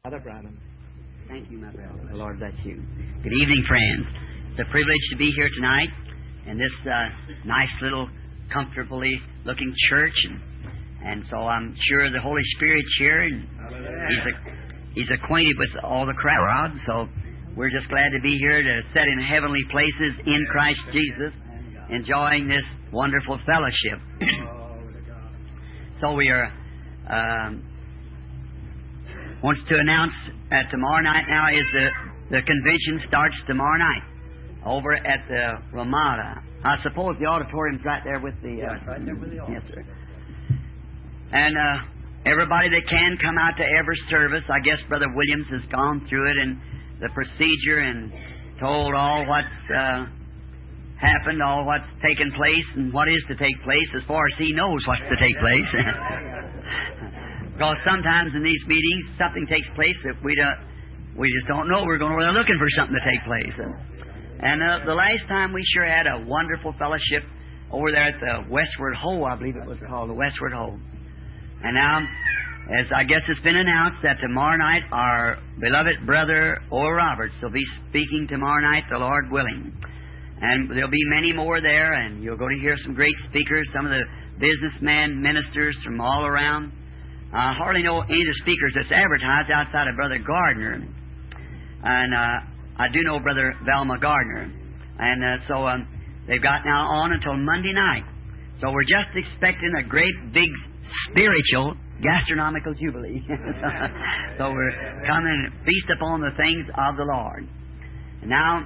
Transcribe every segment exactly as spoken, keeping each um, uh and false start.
Brother Branham. Thank you, my brother. The Lord bless you. Good evening, friends. It's a privilege to be here tonight in this uh, nice little, comfortably looking church, and, and so I'm sure the Holy Spirit's here, and he's, a, he's acquainted with all the crowd. So we're just glad to be here to sit in heavenly places in Christ Jesus, enjoying this wonderful fellowship. So we are. Um, wants to announce that tomorrow night now is the, the convention starts tomorrow night over at the Ramada. I suppose the auditorium's right there with the... Uh, yes, right there with the auditorium. Yes, sir. And uh, everybody that can come out to every service. I guess Brother Williams has gone through it and the procedure and told all what's uh, happened, all what's taken place and what is to take place as far as he knows what's to take place. Because sometimes in these meetings, something takes place that we don't, we just don't know. We're going we're looking for something to take place. And, and uh, the last time we sure had a wonderful fellowship over there at the Westward Ho, I believe it was called the Westward Ho. And now, as I guess it's been announced that tomorrow night our beloved brother Oral Roberts will be speaking tomorrow night, the Lord willing. And there'll be many more there, and you'll go to hear some great speakers, some of the businessmen, ministers from all around. I uh, hardly know any of the speakers that's advertised outside of Brother Gardner. And uh, I do know Brother Velma Gardner. And uh, so um, they've got now on until Monday night. So we're just expecting a great big spiritual gastronomical jubilee. So we're coming to feast upon the things of the Lord. And now,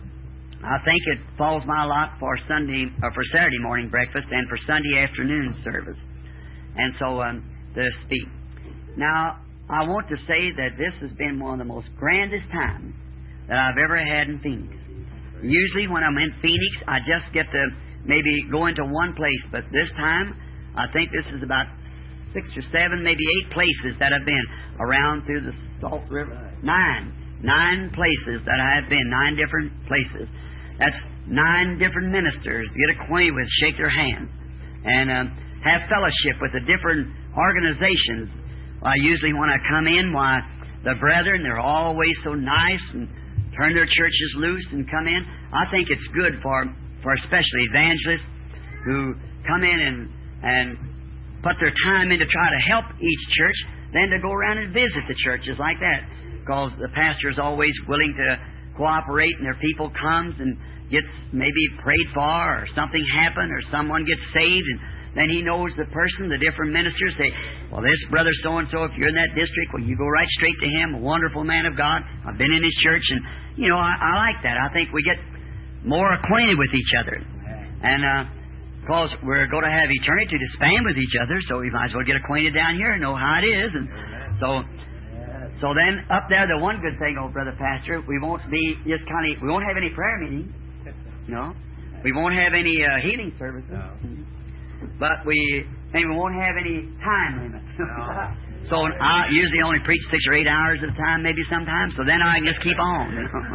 I think it falls my lot for Sunday or for Saturday morning breakfast and for Sunday afternoon service. And so... Um, to speak. Now, I want to say that this has been one of the most grandest times that I've ever had in Phoenix. Usually when I'm in Phoenix, I just get to maybe go into one place, but this time, I think this is about six or seven, maybe eight places that I've been around through the Salt River. Nine. Nine places that I have been. Nine different places. That's nine different ministers. Get acquainted with, shake their hands, and um, have fellowship with the different organizations. I usually when I come in, why the brethren, they're always so nice and turn their churches loose and come in. I think it's good for for especially evangelists who come in and and put their time in to try to help each church, than to go around and visit the churches like that. Because the pastor is always willing to cooperate, and their people comes and gets maybe prayed for, or something happen, or someone gets saved, and then he knows the person, the different ministers say, well, this brother so-and-so, if you're in that district, well, you go right straight to him, a wonderful man of God. I've been in his church, and, you know, I, I like that. I think we get more acquainted with each other. And, uh, because we're going to have eternity to span with each other, so we might as well get acquainted down here and know how it is. And so, so then up there, the one good thing, old brother pastor, we won't be just kind of, we won't have any prayer meetings. No. We won't have any uh, healing services. No. But we maybe we won't have any time limit. No. So I usually only preach six or eight hours at a time, maybe sometimes. So then I can just keep on.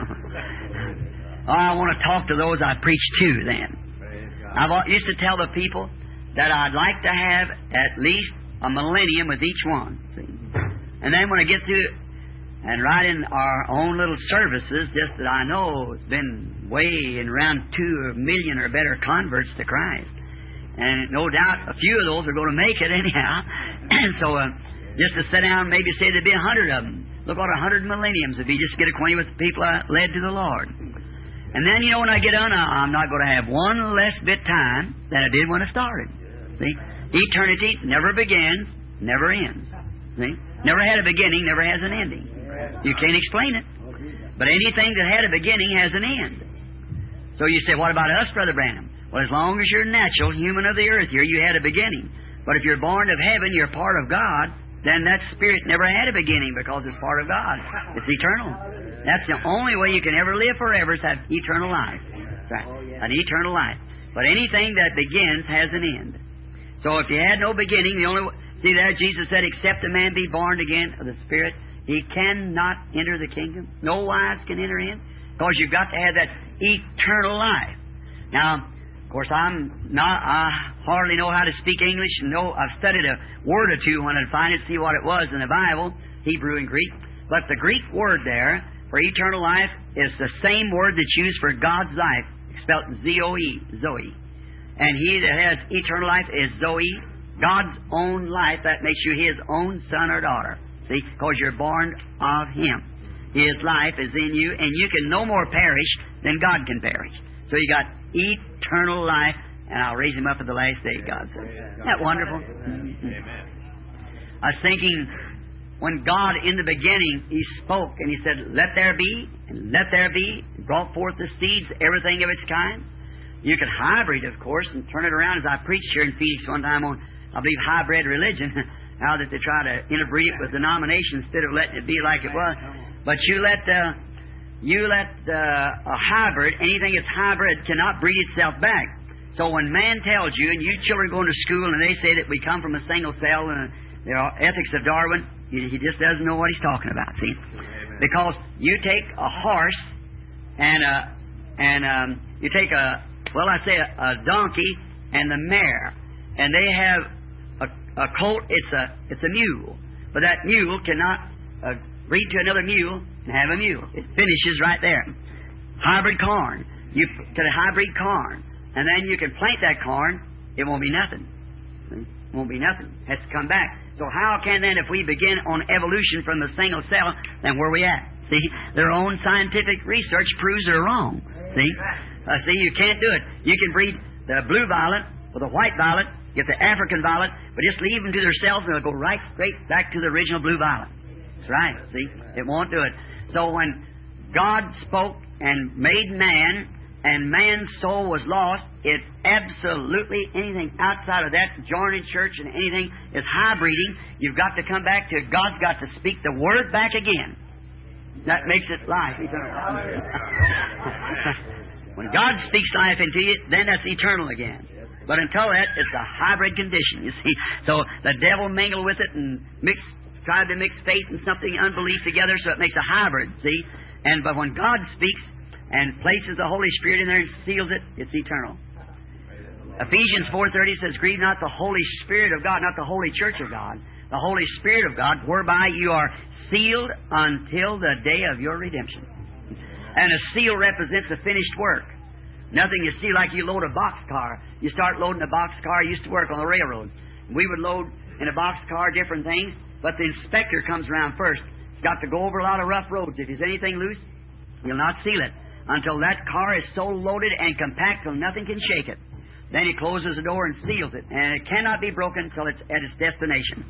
I want to talk to those I preach to then. I used to tell the people that I'd like to have at least a millennium with each one. See? And then when I get through and right in our own little services, just that I know it's been way in around two million or better converts to Christ. And no doubt a few of those are going to make it anyhow. And so uh, just to sit down and maybe say there'd be a hundred of them. Look what a hundred millenniums if you just get acquainted with the people I led to the Lord. And then, you know, when I get done, I'm not going to have one less bit time than I did when I started. See? Eternity never begins, never ends. See? Never had a beginning, never has an ending. You can't explain it. But anything that had a beginning has an end. So you say, what about us, Brother Branham? Well, as long as you're natural, human of the earth here, you had a beginning. But if you're born of heaven, you're part of God, then that spirit never had a beginning because it's part of God. It's eternal. That's the only way you can ever live forever is have eternal life. Right. An eternal life. But anything that begins has an end. So if you had no beginning, the only way... See there, Jesus said, except a man be born again of the Spirit, he cannot enter the kingdom. No wise can enter in. Because you've got to have that eternal life. Now... Of course, I'm not, I hardly know how to speak English. And know, I've studied a word or two when I'd find it, see what it was in the Bible, Hebrew and Greek. But the Greek word there for eternal life is the same word that's used for God's life, spelled Z O E, Zoe. And he that has eternal life is Zoe, God's own life. That makes you His own son or daughter. See, because you're born of Him. His life is in you, and you can no more perish than God can perish. So you got eternal life, and I'll raise Him up at the last day, God says. Isn't that wonderful? Amen. I was thinking, when God in the beginning, He spoke, and He said, let there be, and let there be, and brought forth the seeds, everything of its kind. You could hybrid, of course, and turn it around, as I preached here in Phoenix one time on, I believe, hybrid religion, how that they try to interbreed it with denominations instead of letting it be like it was. But you let uh, you let uh, a hybrid, anything that's hybrid, cannot breed itself back. So when man tells you, and you children going to school, and they say that we come from a single cell, and the ethics of Darwin, he, he just doesn't know what he's talking about. See, Amen. Because you take a horse and a and um, you take a well, I say a, a donkey and the mare, and they have a, a colt. It's a it's a mule, but that mule cannot uh, breed to another mule and have a mule. It finishes right there. Hybrid corn, you get a hybrid corn, and then you can plant that corn. It won't be nothing. It won't be nothing. It has to come back. So how can then, if we begin on evolution from the single cell, then where are we at? See, their own scientific research proves they're wrong. See, uh, see, you can't do it. You can breed the blue violet or the white violet, get the African violet, but just leave them to themselves, and they'll go right straight back to the original blue violet. That's right. See, it won't do it. So when God spoke and made man, and man's soul was lost, it's absolutely anything outside of that, joining church and anything is hybriding. You've got to come back to it. God's got to speak the Word back again. That makes it life. When God speaks life into you, then that's eternal again. But until that, it's a hybrid condition, you see. So the devil mingled with it and mixed, tried to mix faith and something, unbelief together, so it makes a hybrid, see. And but when God speaks and places the Holy Spirit in there and seals it, it's eternal. Ephesians four thirty says, grieve not the Holy Spirit of God, not the Holy Church of God, the Holy Spirit of God, whereby you are sealed until the day of your redemption. And a seal represents a finished work. Nothing you see like you load a boxcar. You start loading a boxcar. I used to work on the railroad. We would load in a boxcar different things, but the inspector comes around first. He's got to go over a lot of rough roads. If there's anything loose, he'll not seal it until that car is so loaded and compact till nothing can shake it. Then he closes the door and seals it, and it cannot be broken until it's at its destination.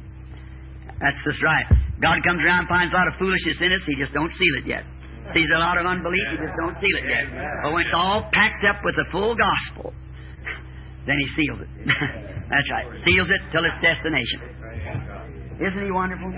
That's just right. God comes around and finds a lot of foolishness in us. He just don't seal it yet. Sees a lot of unbelief. He just don't seal it yet. But when it's all packed up with the full gospel, then He seals it. That's right. Seals it till its destination. Isn't He wonderful?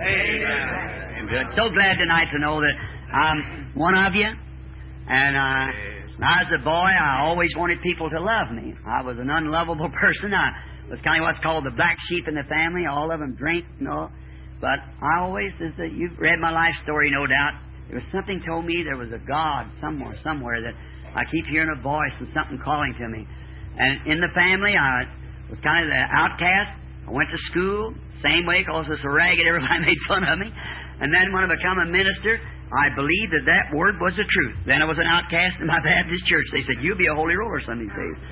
Amen. Good. So glad tonight to know that I'm one of you. And uh, when I was a boy, I always wanted people to love me. I was an unlovable person. I was kind of what's called the black sheep in the family. All of them drink, you know. But I always, as a, you've read my life story, no doubt. There was something told me there was a God somewhere, somewhere that I keep hearing a voice and something calling to me. And in the family, I was kind of the outcast. I went to school, same way, because I was so ragged, everybody made fun of me. And then when I became a minister, I believed that that word was the truth. Then I was an outcast in my Baptist church. They said, you'll be a holy roller some of these days.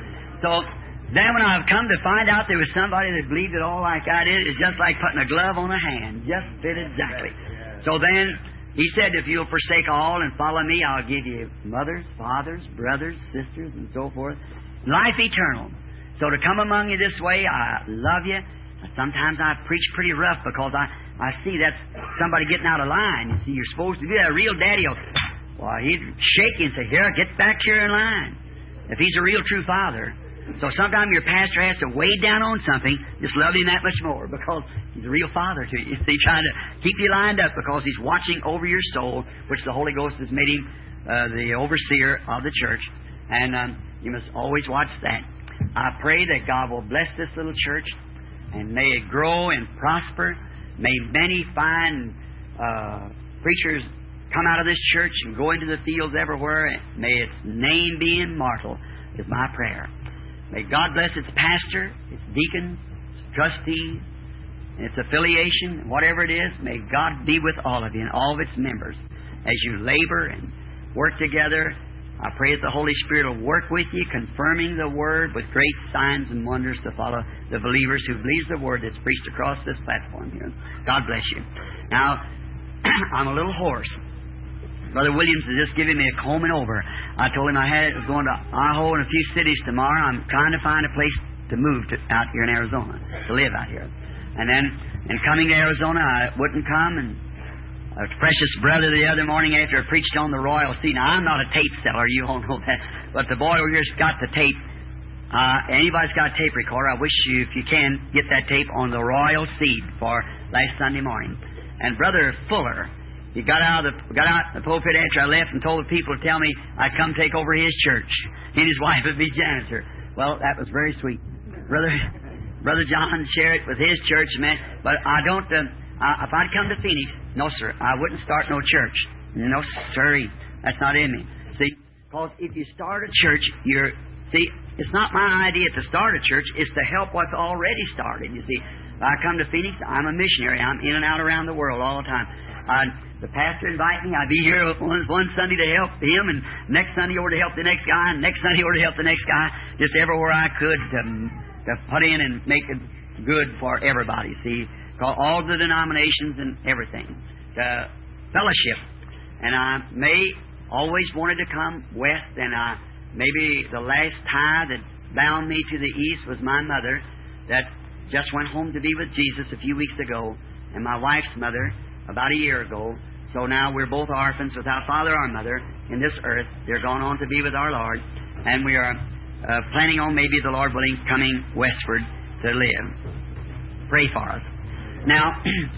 So then when I've come to find out there was somebody that believed it all like I did, it's just like putting a glove on a hand. Just fit exactly. So then He said, if you'll forsake all and follow me, I'll give you mothers, fathers, brothers, sisters, and so forth. Life eternal. So to come among you this way, I love you. Sometimes I preach pretty rough because I, I see that's somebody getting out of line. You see, you're supposed to do that. A real daddy will, well, he'd shake you and say, here, get back here in line. If he's a real true father. So sometimes your pastor has to weigh down on something, just love him that much more because he's a real father to you. He's trying to keep you lined up because he's watching over your soul, which the Holy Ghost has made him uh, the overseer of the church. And um, you must always watch that. I pray that God will bless this little church and may it grow and prosper. May many fine uh, preachers come out of this church and go into the fields everywhere. May its name be immortal is my prayer. May God bless its pastor, its deacons, its trustees, and its affiliation, whatever it is, may God be with all of you and all of its members as you labor and work together. I pray that the Holy Spirit will work with you, confirming the Word with great signs and wonders to follow the believers who believe the Word that's preached across this platform here. God bless you. Now, I'm a little hoarse. Brother Williams is just giving me a combing over. I told him I had was going to Idaho and a few cities tomorrow. I'm trying to find a place to move to, out here in Arizona, to live out here. And then, in coming to Arizona, I wouldn't come, and a precious brother the other morning after I preached on the royal seed. Now, I'm not a tape seller, you all know that, but the boy over here's got the tape. Uh, anybody's got a tape recorder, I wish you, if you can, get that tape on the royal seed for last Sunday morning. And Brother Fuller, he got out of the, got out the pulpit after I left and told the people to tell me I'd come take over his church. He and his wife would be janitor. Well, that was very sweet. Brother Brother John shared it with his church, man, but I don't... Uh, Uh, if I'd come to Phoenix, no, sir, I wouldn't start no church. No, sirree. That's not in me. See, because if you start a church, you're... See, it's not my idea to start a church. It's to help what's already started, you see. If I come to Phoenix, I'm a missionary. I'm in and out around the world all the time. Uh, the pastor invites me. I'd be here one, one Sunday to help him, and next Sunday over to help the next guy, and next Sunday over to help the next guy, just everywhere I could to, to put in and make it good for everybody, see. All the denominations and everything. The fellowship. And I may always wanted to come west, and I, maybe the last tie that bound me to the east was my mother that just went home to be with Jesus a few weeks ago, and my wife's mother about a year ago. So now we're both orphans without father or mother in this earth. They're gone on to be with our Lord, and we are uh, planning on, maybe the Lord willing, coming westward to live. Pray for us. Now,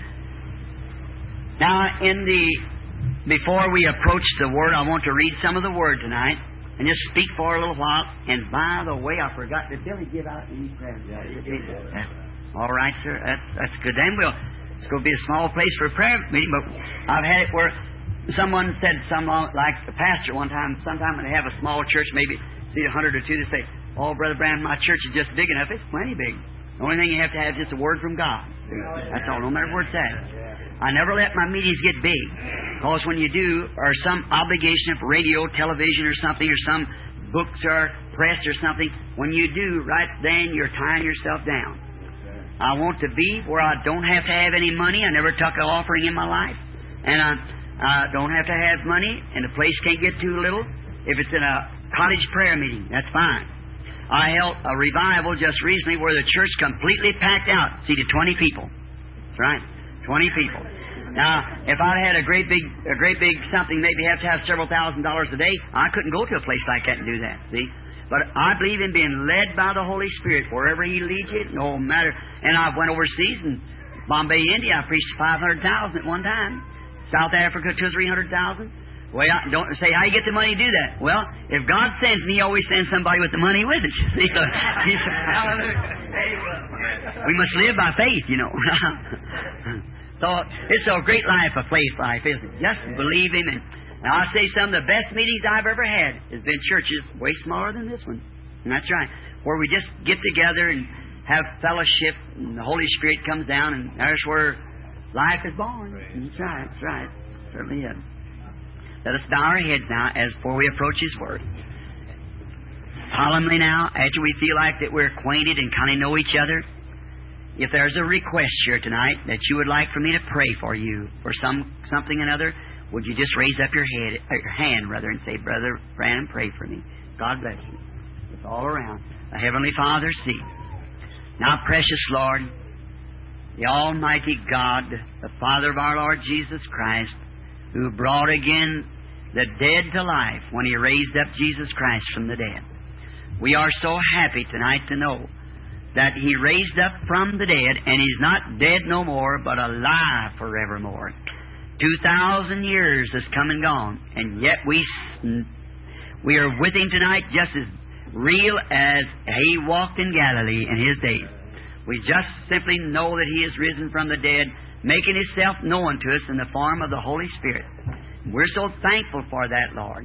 now in the before we approach the Word, I want to read some of the Word tonight and just speak for a little while. And by the way, I forgot, did Billy give out any prayers? Yeah. All right, sir. That's that's good. Then we'll it's going to be a small place for a prayer meeting. But I've had it where someone said, some like the pastor one time, sometime when they have a small church, maybe see a hundred or two, they say, "Oh, Brother Branham, my church is just big enough. It's plenty big. The only thing you have to have is just a word from God." That's all, no matter where it's at. I never let my meetings get big, because when you do, or some obligation of radio, television, or something, or some books or press or something, when you do, right then you're tying yourself down. I want to be where I don't have to have any money. I never took an offering in my life. And I, I don't have to have money, and the place can't get too little. If it's in a cottage prayer meeting, that's fine. I held a revival just recently where the church completely packed out, seated twenty people. That's right, twenty people. Now, if I'd had a great big, a great big something, maybe have to have several thousand dollars a day, I couldn't go to a place like that and do that. See, but I believe in being led by the Holy Spirit wherever He leads you, no matter. And I went overseas in Bombay, India. I preached five hundred thousand at one time. South Africa, two or three hundred thousand. Well, don't say, how you get the money to do that? Well, if God sends me, He always sends somebody with the money with it. See, so, we must live by faith, you know. So it's a great life, a faith life, isn't it? Just believe Him. And now I say some of the best meetings I've ever had has been churches way smaller than this one. And that's right. Where we just get together and have fellowship, and the Holy Spirit comes down, and there's where life is born. That's right, that's right. Certainly is. Let us bow our heads now as before we approach His Word. Solemnly now, after we feel like that we're acquainted and kind of know each other, if there's a request here tonight that you would like for me to pray for you for some something or another, would you just raise up your head, or your hand rather, and say, Brother Branham, pray for me. God bless you. It's all around. The Heavenly Father, see. Now, precious Lord, the Almighty God, the Father of our Lord Jesus Christ, who brought again the dead to life when He raised up Jesus Christ from the dead. We are so happy tonight to know that He raised up from the dead, and He's not dead no more, but alive forevermore. Two thousand years has come and gone, and yet we we are with Him tonight just as real as He walked in Galilee in His days. We just simply know that He is risen from the dead, making Himself known to us in the form of the Holy Spirit. We're so thankful for that, Lord.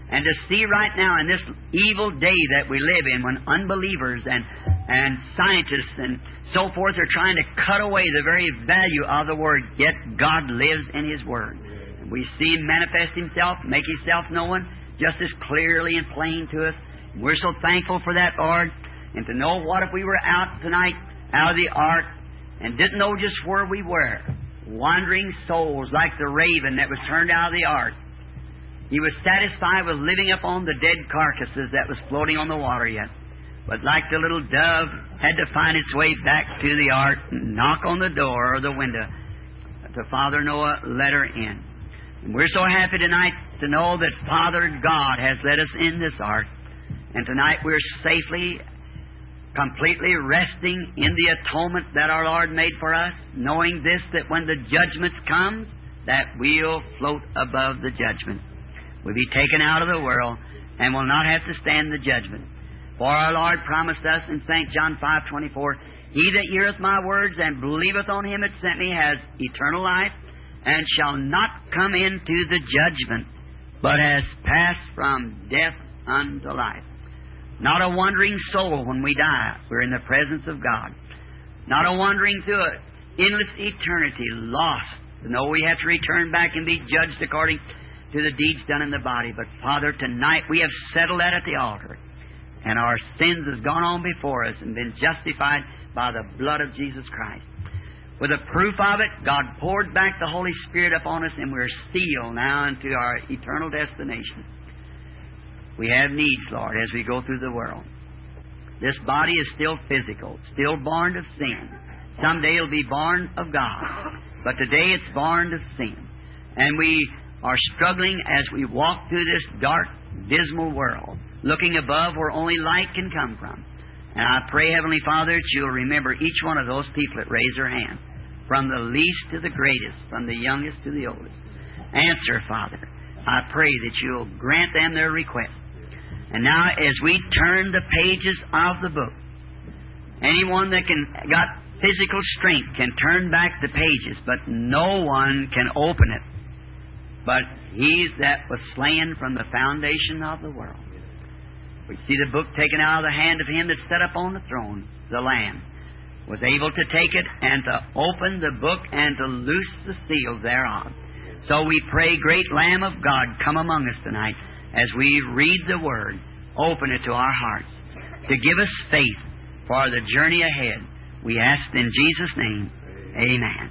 And to see right now in this evil day that we live in, when unbelievers and, and scientists and so forth are trying to cut away the very value of the Word, yet God lives in His Word. And we see Him manifest Himself, make Himself known just as clearly and plain to us. We're so thankful for that, Lord. And to know what if we were out tonight, out of the ark, and didn't know just where we were. Wandering souls like the raven that was turned out of the ark. He was satisfied with living upon the dead carcasses that was floating on the water yet. But like the little dove, had to find its way back to the ark, and knock on the door or the window. The Father Noah let her in. And we're so happy tonight to know that Father God has let us in this ark. And tonight we're safely, completely resting in the atonement that our Lord made for us, knowing this, that when the judgment comes, that we'll float above the judgment. We'll be taken out of the world and will not have to stand the judgment. For our Lord promised us in Saint John five twenty-four, He that heareth my words and believeth on Him that sent me has eternal life, and shall not come into the judgment, but has passed from death unto life. Not a wandering soul when we die. We're in the presence of God. Not a wandering through an endless eternity, lost. To know we have to return back and be judged according to the deeds done in the body. But Father, tonight we have settled that at the altar. And our sins has gone on before us and been justified by the blood of Jesus Christ. With a proof of it, God poured back the Holy Spirit upon us, and we're sealed now into our eternal destination. We have needs, Lord, as we go through the world. This body is still physical, still born of sin. Someday it'll be born of God. But today it's born of sin. And we are struggling as we walk through this dark, dismal world, looking above where only light can come from. And I pray, Heavenly Father, that You'll remember each one of those people that raise their hand, from the least to the greatest, from the youngest to the oldest. Answer, Father. I pray that You'll grant them their request. And now, as we turn the pages of the book, anyone that can got physical strength can turn back the pages, but no one can open it. But He that was slain from the foundation of the world. We see the book taken out of the hand of Him that sat upon the throne, the Lamb, was able to take it and to open the book and to loose the seals thereof. So we pray, great Lamb of God, come among us tonight as we read the Word. Open it to our hearts to give us faith for the journey ahead. We ask in Jesus' name, amen.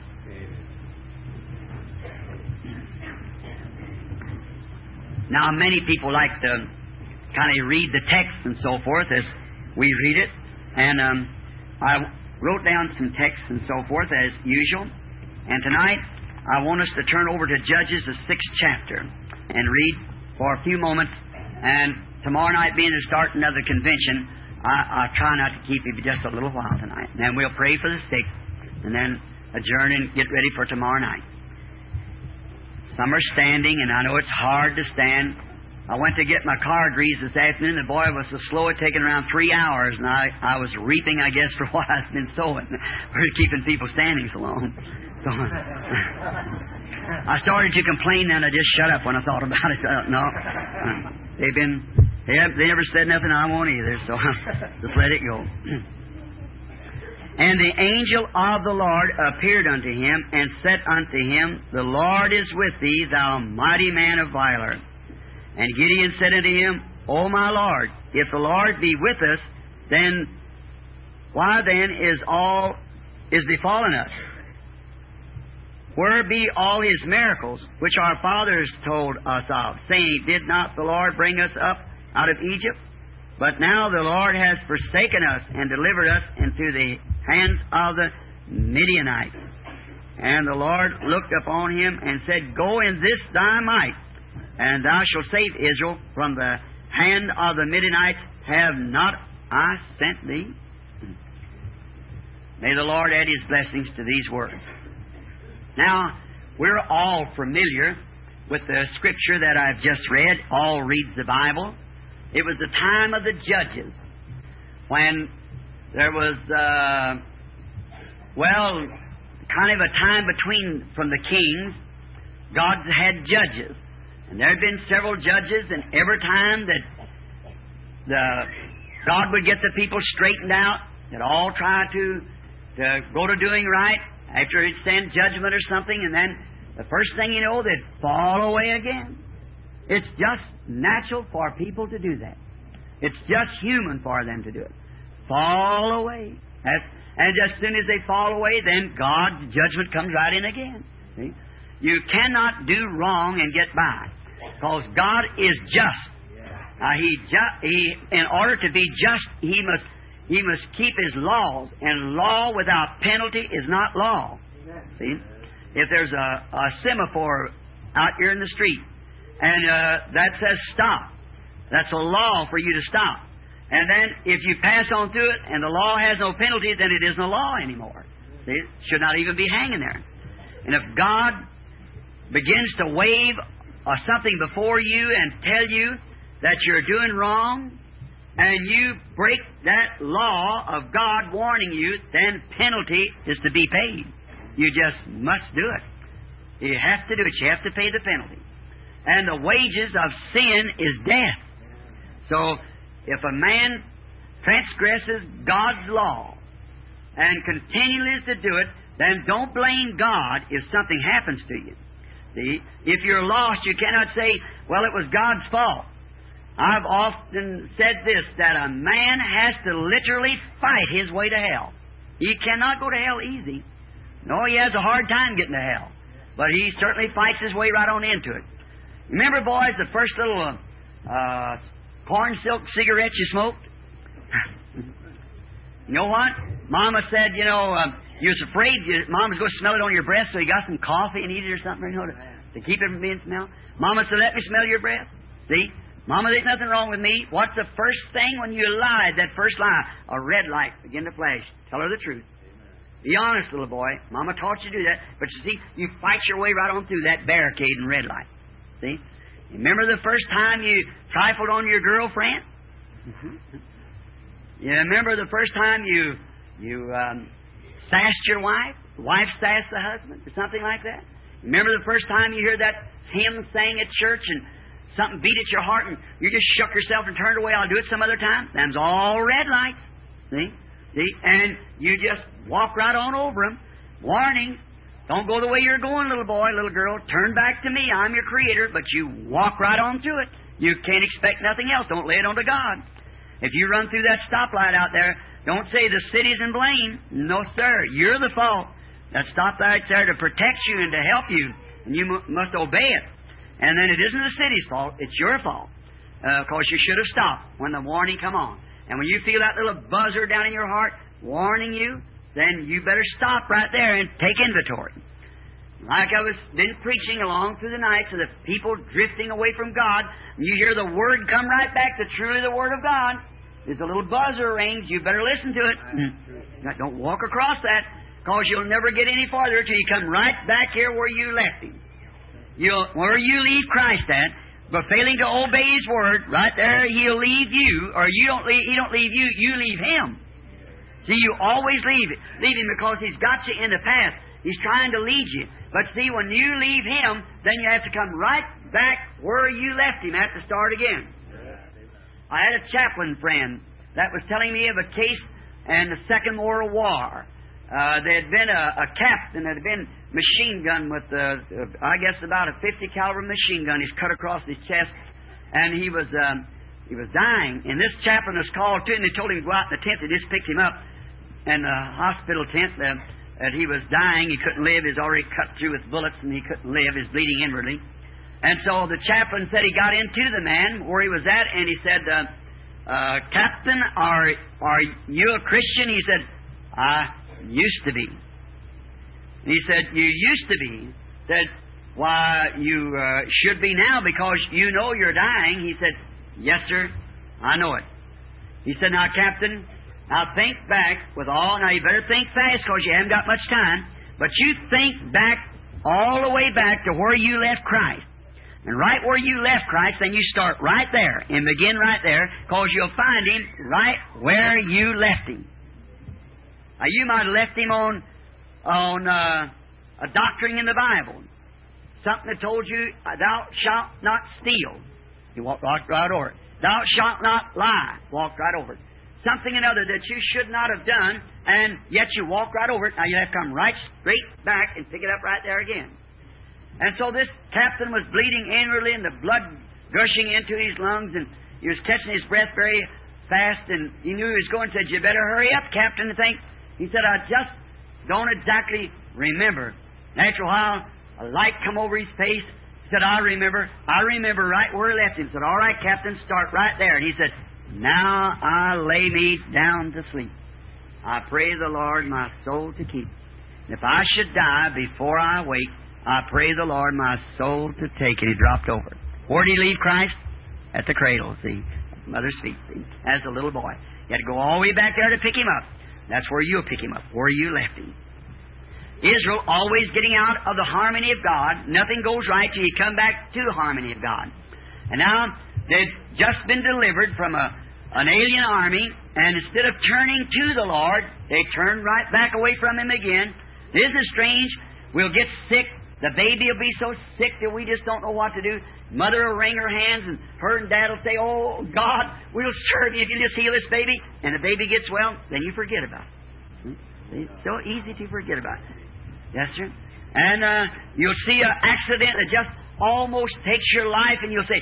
Now, many people like to kind of read the text and so forth as we read it. And um, I wrote down some texts and so forth as usual. And tonight, I want us to turn over to Judges, the sixth chapter, and read for a few moments. And tomorrow night, being the start of the convention, I, I try not to keep you just a little while tonight. And then we'll pray for the sick, and then adjourn and get ready for tomorrow night. Some are standing, and I know it's hard to stand. I went to get my car greased this afternoon. The boy was so slow, it taken around three hours, and I, I was reaping, I guess, for what I've been sowing. We're keeping people standing so long. So, I started to complain, and I just shut up when I thought about it. Uh, no, they've been, they, have, they never said nothing I won't either, so just let it go. And the angel of the Lord appeared unto him, and said unto him, The Lord is with thee, thou mighty man of valor. And Gideon said unto him, O my Lord, if the Lord be with us, then why then is all is befallen us? Where be all His miracles, which our fathers told us of, saying, Did not the Lord bring us up out of Egypt? But now the Lord has forsaken us and delivered us into the hands of the Midianites. And the Lord looked upon him and said, Go in this thy might, and thou shalt save Israel from the hand of the Midianites. Have not I sent thee? May the Lord add His blessings to these words. Now, we're all familiar with the scripture that I've just read. All reads the Bible. It was the time of the judges when there was, uh, well, kind of a time between from the kings. God had judges. And there had been several judges, and every time that the God would get the people straightened out, they'd all try to, to go to doing right after He'd send judgment or something, and then the first thing you know, they'd fall away again. It's just natural for people to do that. It's just human for them to do it. Fall away. That's, and as soon as they fall away, then God's judgment comes right in again. See? You cannot do wrong and get by, because God is just. Uh, he, ju- he, in order to be just, He must He must keep His laws, and law without penalty is not law. See, if there's a, a semaphore out here in the street, and uh, that says stop, that's a law for you to stop. And then if you pass on through it, and the law has no penalty, then it isn't a law anymore. See, it should not even be hanging there. And if God begins to wave uh, something before you and tell you that you're doing wrong, and you break that law of God warning you, then penalty is to be paid. You just must do it. You have to do it. You have to pay the penalty. And the wages of sin is death. So, if a man transgresses God's law and continues to do it, then don't blame God if something happens to you. See, if you're lost, you cannot say, well, it was God's fault. I've often said this, that a man has to literally fight his way to hell. He cannot go to hell easy. No, he has a hard time getting to hell. But he certainly fights his way right on into it. Remember, boys, the first little uh, uh, corn silk cigarettes you smoked? You know what? Mama said, you know, um, you was afraid you, Mom was going to smell it on your breath, so you got some coffee and eat it or something, you know, to, to keep it from being smelled. Mama said, let me smell your breath. See? Mama, there's nothing wrong with me. What's the first thing when you lied, that first lie? A red light begin to flash. Tell her the truth. Be honest, little boy. Mama taught you to do that. But you see, you fight your way right on through that barricade and red light. See? Remember the first time you trifled on your girlfriend? Mm-hmm. You remember the first time you you um, sassed your wife? The wife sassed the husband? Or something like that? Remember the first time you heard that hymn sang at church and something beat at your heart and you just shook yourself and turned away? I'll do it some other time. Them's all red lights. See? See? And you just walk right on over them. Warning. Don't go the way you're going, little boy, little girl. Turn back to me. I'm your Creator. But you walk right on through it. You can't expect nothing else. Don't lay it on to God. If you run through that stoplight out there, don't say the city's in blame. No, sir. You're the fault. That stoplight's there to protect you and to help you. And you m- must obey it. And then it isn't the city's fault. It's your fault. Of uh, course, you should have stopped when the warning come on. And when you feel that little buzzer down in your heart warning you, then you better stop right there and take inventory. Like I was been preaching along through the night to the people drifting away from God, and you hear the Word come right back to truly the Word of God. There's a little buzzer rings. You better listen to it. Now, don't walk across that, because you'll never get any farther till you come right back here where you left Him. You'll, where you leave Christ at, but failing to obey His Word, right there He'll leave you, or you don't leave, He don't leave you, you leave Him. See, you always leave it. Leave Him because He's got you in the path. He's trying to lead you. But see, when you leave Him, then you have to come right back where you left Him at to start again. I had a chaplain friend that was telling me of a case in the Second World War. Uh, there had been a, a captain that had been machine gun with, uh, uh, I guess, about a fifty caliber machine gun. He's cut across his chest, and he was um, he was dying. And this chaplain was called to him. They told him to go out in the tent. They just picked him up in the hospital tent. Uh, that he was dying. He couldn't live. He was already cut through with bullets, and he couldn't live. He was bleeding inwardly. And so the chaplain said he got into the man where he was at, and he said, uh, uh, Captain, are, are you a Christian? He said, I used to be. And he said, you used to be? He said, why, you uh, should be now because you know you're dying. He said, yes, sir, I know it. He said, now, Captain, now think back with all, now you better think fast because you haven't got much time, but you think back all the way back to where you left Christ. And right where you left Christ, then you start right there and begin right there, because you'll find Him right where you left Him. Now, you might have left Him on on uh, a doctrine in the Bible, something that told you, thou shalt not steal. You walked right, right over it. Thou shalt not lie. Walked right over it. Something another that you should not have done, and yet you walked right over it. Now you have to come right straight back and pick it up right there again. And so this captain was bleeding inwardly and the blood gushing into his lungs, and he was catching his breath very fast, and he knew he was going, said, "You better hurry up, Captain." I think he said, "I just don't exactly remember." After a while, a light come over his face. He said, "I remember. I remember right where he left him." He said, "All right, Captain, start right there." And he said, "Now I lay me down to sleep. I pray the Lord my soul to keep. If I should die before I wake, I pray the Lord my soul to take." And he dropped over. Where did he leave Christ? At the cradle, see. At mother's feet, see. As a little boy. You had to go all the way back there to pick him up. That's where you'll pick him up, where you left him. Israel always getting out of the harmony of God. Nothing goes right till you come back to the harmony of God. And now they've just been delivered from a, an alien army, and instead of turning to the Lord, they turn right back away from Him again. Isn't it strange? We'll get sick. The baby will be so sick that we just don't know what to do. Mother will wring her hands, and her and Dad will say, "Oh, God, we'll serve you if you just heal this baby." And the baby gets well, then you forget about it. It's so easy to forget about it. Yes, sir. And uh, you'll see an accident that just almost takes your life, and you'll say,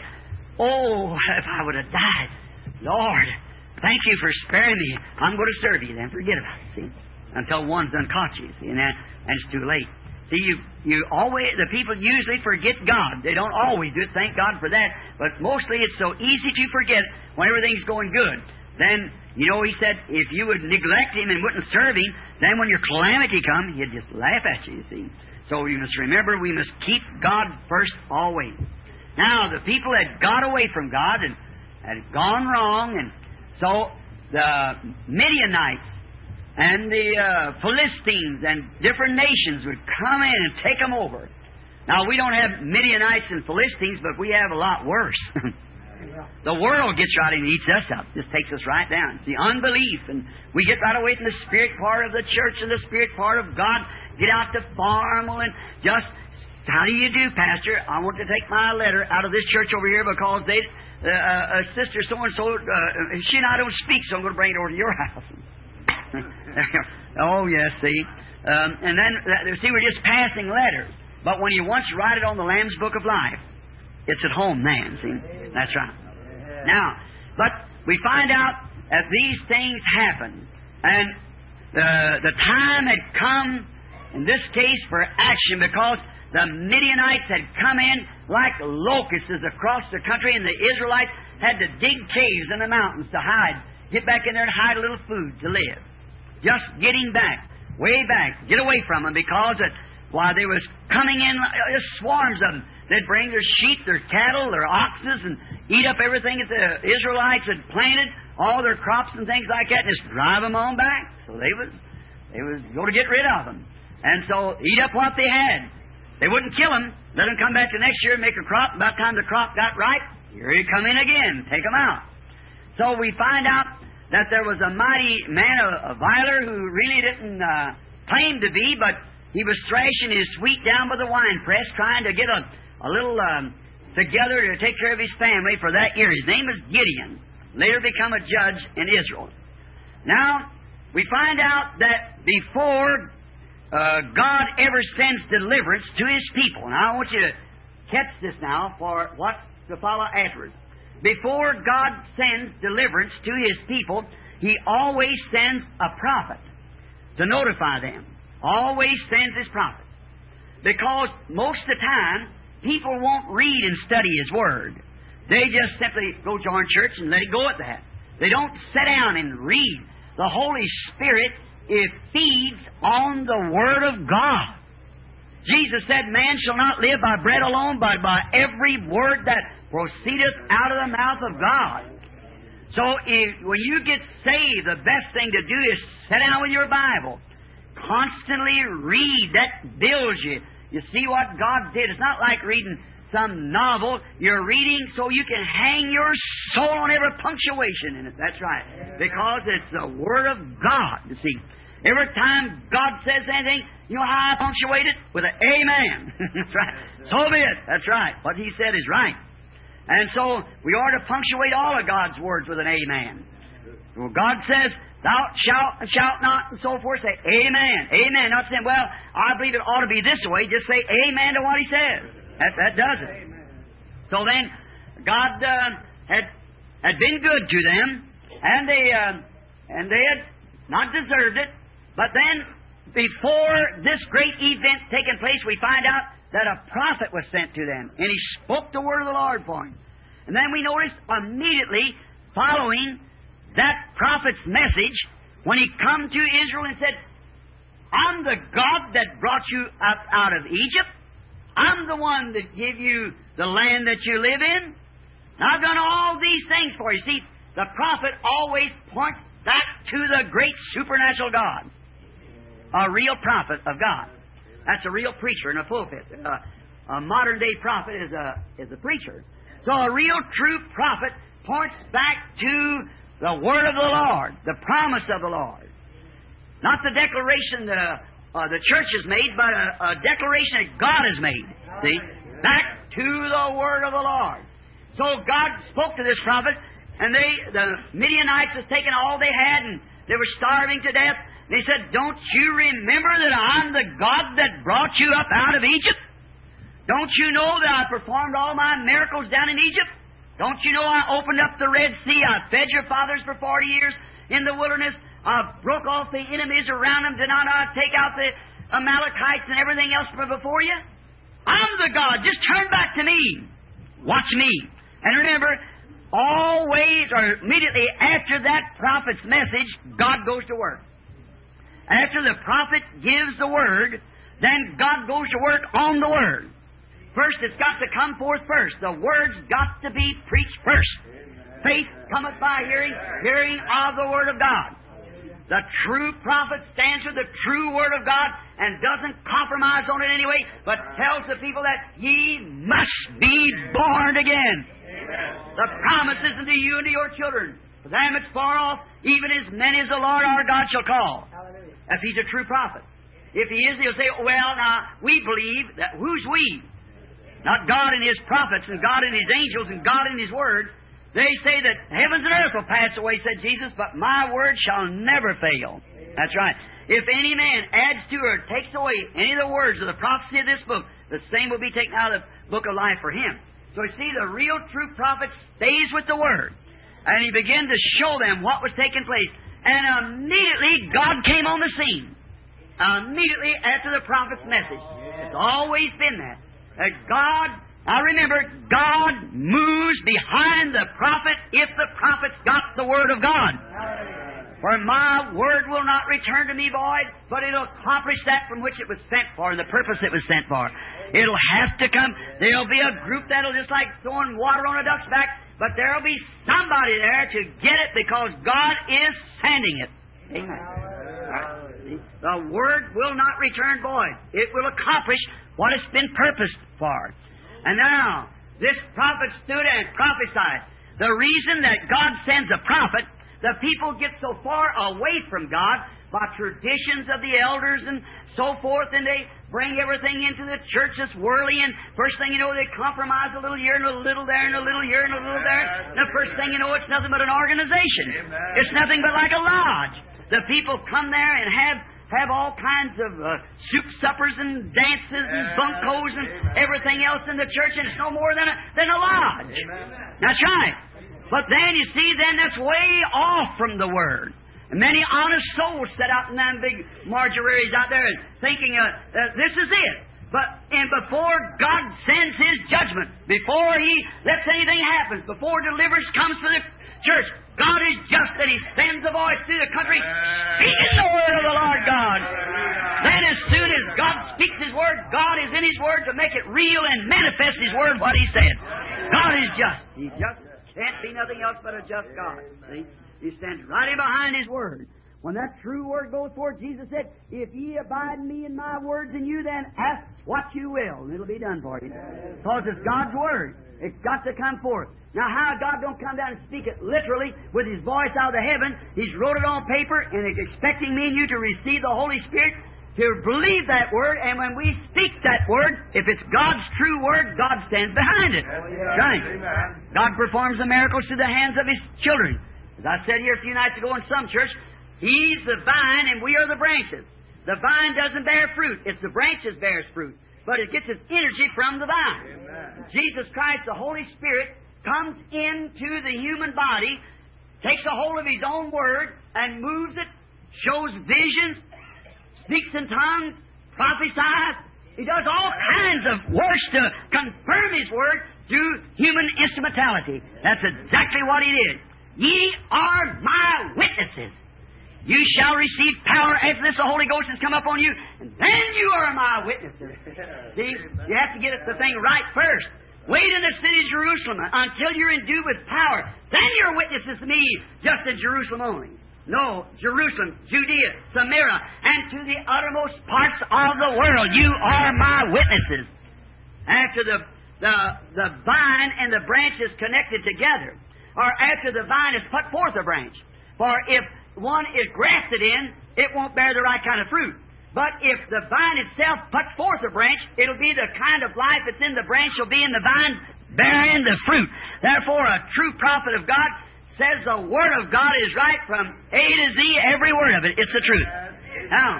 "Oh, if I would have died. Lord, thank you for sparing me. I'm going to serve you." Then forget about it, see. Until one's done caught you, see, and, that, and it's too late. See, you, you always, the people usually forget God. They don't always do it, thank God for that. But mostly it's so easy to forget when everything's going good. Then, you know, He said, if you would neglect Him and wouldn't serve Him, then when your calamity comes, He'd just laugh at you, you see. So you must remember, we must keep God first always. Now, the people had got away from God and had gone wrong, and so the Midianites and the uh, Philistines and different nations would come in and take them over. Now, we don't have Midianites and Philistines, but we have a lot worse. The world gets right and eats us up. Just takes us right down. It's the unbelief. And we get right away from the spirit part of the church and the spirit part of God. Get out to farm and just, "How do you do, Pastor? I want to take my letter out of this church over here because they, uh, uh, sister so-and-so, uh, she and I don't speak, so I'm going to bring it over to your house." Oh, yes, see. Um, and then, uh, see, we're just passing letters. But when you once write it on the Lamb's Book of Life, it's at home then, see. That's right. Now, but we find out that these things happen. And the, the time had come, in this case, for action, because the Midianites had come in like locusts across the country, and the Israelites had to dig caves in the mountains to hide. Get back in there and hide a little food to live. Just getting back, way back, get away from them, because it, while they was coming in, uh, swarms of them. They'd bring their sheep, their cattle, their oxes, and eat up everything that the Israelites had planted, all their crops and things like that, and just drive them on back. So they was, they was going to get rid of them. And so eat up what they had. They wouldn't kill them. Let them come back the next year and make a crop. About the time the crop got ripe, here he come in again, take them out. So we find out that there was a mighty man, a, a viler, who really didn't uh, claim to be, but he was thrashing his wheat down by the wine press, trying to get a, a little um, together to take care of his family for that year. His name was Gideon, later become a judge in Israel. Now, we find out that before uh, God ever sends deliverance to His people, now I want you to catch this now for what to follow afterwards. Before God sends deliverance to His people, He always sends a prophet to notify them. Always sends His prophet. Because most of the time, people won't read and study His Word. They just simply go join church and let it go at that. They don't sit down and read. The Holy Spirit, it feeds on the Word of God. Jesus said, "Man shall not live by bread alone, but by every word that proceedeth out of the mouth of God." So if, when you get saved, the best thing to do is sit down with your Bible. Constantly read. That builds you. You see what God did. It's not like reading some novel. You're reading so you can hang your soul on every punctuation in it. That's right. Because it's the Word of God, you see. Every time God says anything, you know how I punctuate it? With an amen. That's right. So be it. That's right. What He said is right. And so we ought to punctuate all of God's words with an amen. Well, God says, thou shalt and shalt not, and so forth. Say amen. Amen. Not saying, well, I believe it ought to be this way. Just say amen to what He says. That, that does it. So then, God uh, had had been good to them, and they uh, and they had not deserved it. But then, before this great event taking place, we find out that a prophet was sent to them, and he spoke the word of the Lord for them. And then we notice immediately following that prophet's message, when he come to Israel and said, I'm the God that brought you up out of Egypt. I'm the one that gave you the land that you live in. I've done all these things for you. See, the prophet always points back to the great supernatural God. A real prophet of God. That's a real preacher in a pulpit. Uh, a modern-day prophet is a is a preacher. So a real, true prophet points back to the word of the Lord, the promise of the Lord. Not the declaration that uh, uh, the church has made, but a, a declaration that God has made. See? Back to the word of the Lord. So God spoke to this prophet, and they, the Midianites was taking all they had, and they were starving to death. They said, don't you remember that I'm the God that brought you up out of Egypt? Don't you know that I performed all my miracles down in Egypt? Don't you know I opened up the Red Sea? I fed your fathers for forty years in the wilderness. I broke off the enemies around them. Did not I take out the Amalekites and everything else from before you? I'm the God. Just turn back to me. Watch me. And remember, always or immediately after that prophet's message, God goes to work. After the prophet gives the word, then God goes to work on the word. First, it's got to come forth first. The word's got to be preached first. Faith cometh by hearing, hearing of the word of God. The true prophet stands for the true word of God and doesn't compromise on it anyway, but tells the people that ye must be born again. The promise is unto you and to your children. For them it's far off, even as many as the Lord our God shall call. If he's a true prophet. If he is, he'll say, well, now, we believe that, who's we? Not God and His prophets and God and His angels and God and His Word. They say that heavens and earth will pass away, said Jesus, but my word shall never fail. That's right. If any man adds to or takes away any of the words of the prophecy of this book, the same will be taken out of the book of life for him. So you see, the real true prophet stays with the Word. And he began to show them what was taking place. And immediately God came on the scene. Immediately after the prophet's message. It's always been that. That God, now remember, God moves behind the prophet if the prophet's got the Word of God. For my word will not return to me void, but it'll accomplish that from which it was sent for and the purpose it was sent for. It'll have to come. There'll be a group that'll just like throwing water on a duck's back, but there'll be somebody there to get it because God is sending it. Amen. Right. The Word will not return void. It will accomplish what it's been purposed for. And now, this prophet stood and prophesied. The reason that God sends a prophet, the people get so far away from God by traditions of the elders and so forth, and they bring everything into the church that's worldly, and first thing you know, they compromise a little here and a little there and a little here and a little there. And the first thing you know, it's nothing but an organization. Amen. It's nothing but like a lodge. The people come there and have have all kinds of uh, soup suppers and dances and bunkos and everything else in the church, and it's no more than a, than a lodge. Amen. That's right. But then, you see, then that's way off from the Word. And many honest souls set out in them big marginaries out there thinking, uh, uh, this is it. But and before God sends His judgment, before He lets anything happen, before deliverance comes for the church, God is just that He sends a voice through the country speaking the word of the Lord God. Then as soon as God speaks His word, God is in His word to make it real and manifest His word what He said. God is just. He's just. Can't be nothing else but a just God. See? He stands right in behind His Word. When that true Word goes forth, Jesus said, if ye abide in me and my words in you, then ask what you will, and it'll be done for you. Because it's God's Word. It's got to come forth. Now, how God don't come down and speak it literally with His voice out of the heaven, He's wrote it on paper, and He's expecting me and you to receive the Holy Spirit, to believe that Word, and when we speak that Word, if it's God's true Word, God stands behind it. Right. God performs the miracles through the hands of His children. As I said here a few nights ago in some church, He's the vine and we are the branches. The vine doesn't bear fruit. It's the branches bears fruit. But it gets its energy from the vine. Amen. Jesus Christ, the Holy Spirit, comes into the human body, takes a hold of His own Word, and moves it, shows visions, speaks in tongues, prophesies. He does all kinds of works to confirm His Word through human instrumentality. That's exactly what He did. Ye are my witnesses. You shall receive power after this the Holy Ghost has come upon you, and then you are my witnesses. See, you have to get the thing right first. Wait in the city of Jerusalem until you're endued with power. Then you're witnesses to me, just in Jerusalem only. No, Jerusalem, Judea, Samaria, and to the uttermost parts of the world. You are my witnesses. After the, the, the vine and the branch is connected together, or after the vine has put forth a branch. For if one is grafted in, it won't bear the right kind of fruit. But if the vine itself puts forth a branch, it'll be the kind of life that's in the branch will be in the vine, bearing the fruit. Therefore, a true prophet of God says the Word of God is right from A to Z, every word of it. It's the truth. Now,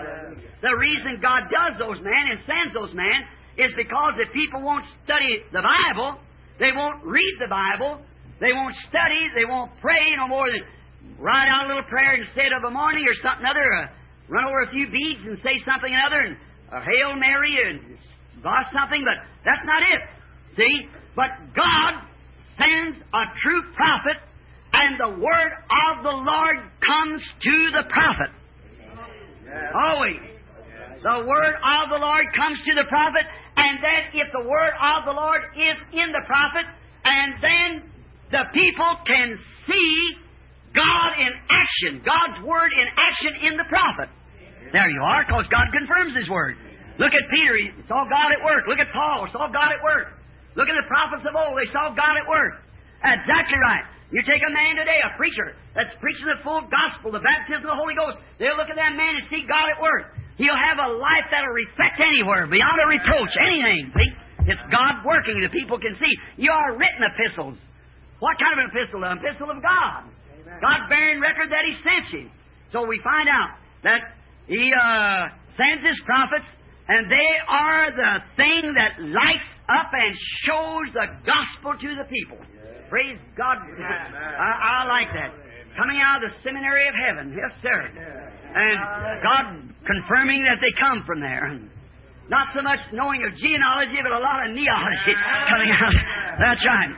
the reason God does those men and sends those men is because if people won't study the Bible, they won't read the Bible, they won't study, they won't pray no more than write out a little prayer instead of a morning or something other, uh, run over a few beads and say something another, and a Hail Mary and boss something, but that's not it. See? But God sends a true prophet, and the word of the Lord comes to the prophet. Always. The word of the Lord comes to the prophet, and then if the word of the Lord is in the prophet, and then the people can see God in action, God's Word in action in the prophet. There you are, because God confirms His Word. Look at Peter, he saw God at work. Look at Paul, saw God at work. Look at the prophets of old, they saw God at work. Exactly right. You take a man today, a preacher, that's preaching the full gospel, the baptism of the Holy Ghost. They'll look at that man and see God at work. He'll have a life that'll reflect anywhere, beyond a reproach, anything. See? It's God working, the people can see. You are written epistles. What kind of an epistle? An epistle of God. God bearing record that He sent you. So we find out that He uh, sends His prophets, and they are the thing that lights up and shows the gospel to the people. Yeah. Praise God. I, I like that. Coming out of the seminary of heaven. Yes, sir. And God confirming that they come from there. Not so much knowing of genealogy, but a lot of neology coming out. That's right.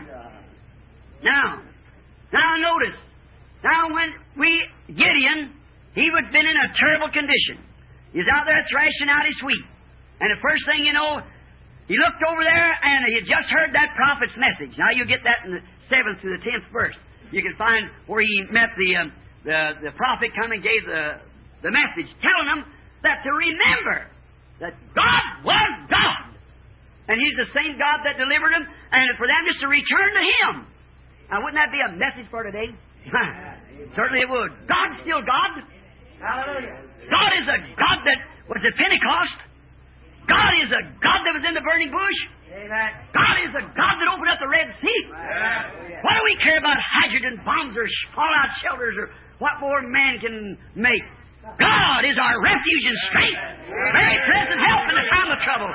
Now, now notice. Now, when we, Gideon, he would have been in a terrible condition. He's out there thrashing out his wheat. And the first thing you know, he looked over there and he had just heard that prophet's message. Now, you get that in the seventh to the tenth verse. You can find where he met the um, the, the prophet come and gave the, the message, telling them that to remember that God was God. And He's the same God that delivered them, and for them just to return to Him. Now, wouldn't that be a message for today? Certainly it would. God's still God. Hallelujah. God is a God that was at Pentecost. God is a God that was in the burning bush. Amen. God is a God that opened up the Red Sea. Amen. What do we care about hydrogen bombs or fallout shelters or what more man can make? God is our refuge and strength, very present help in the time of trouble.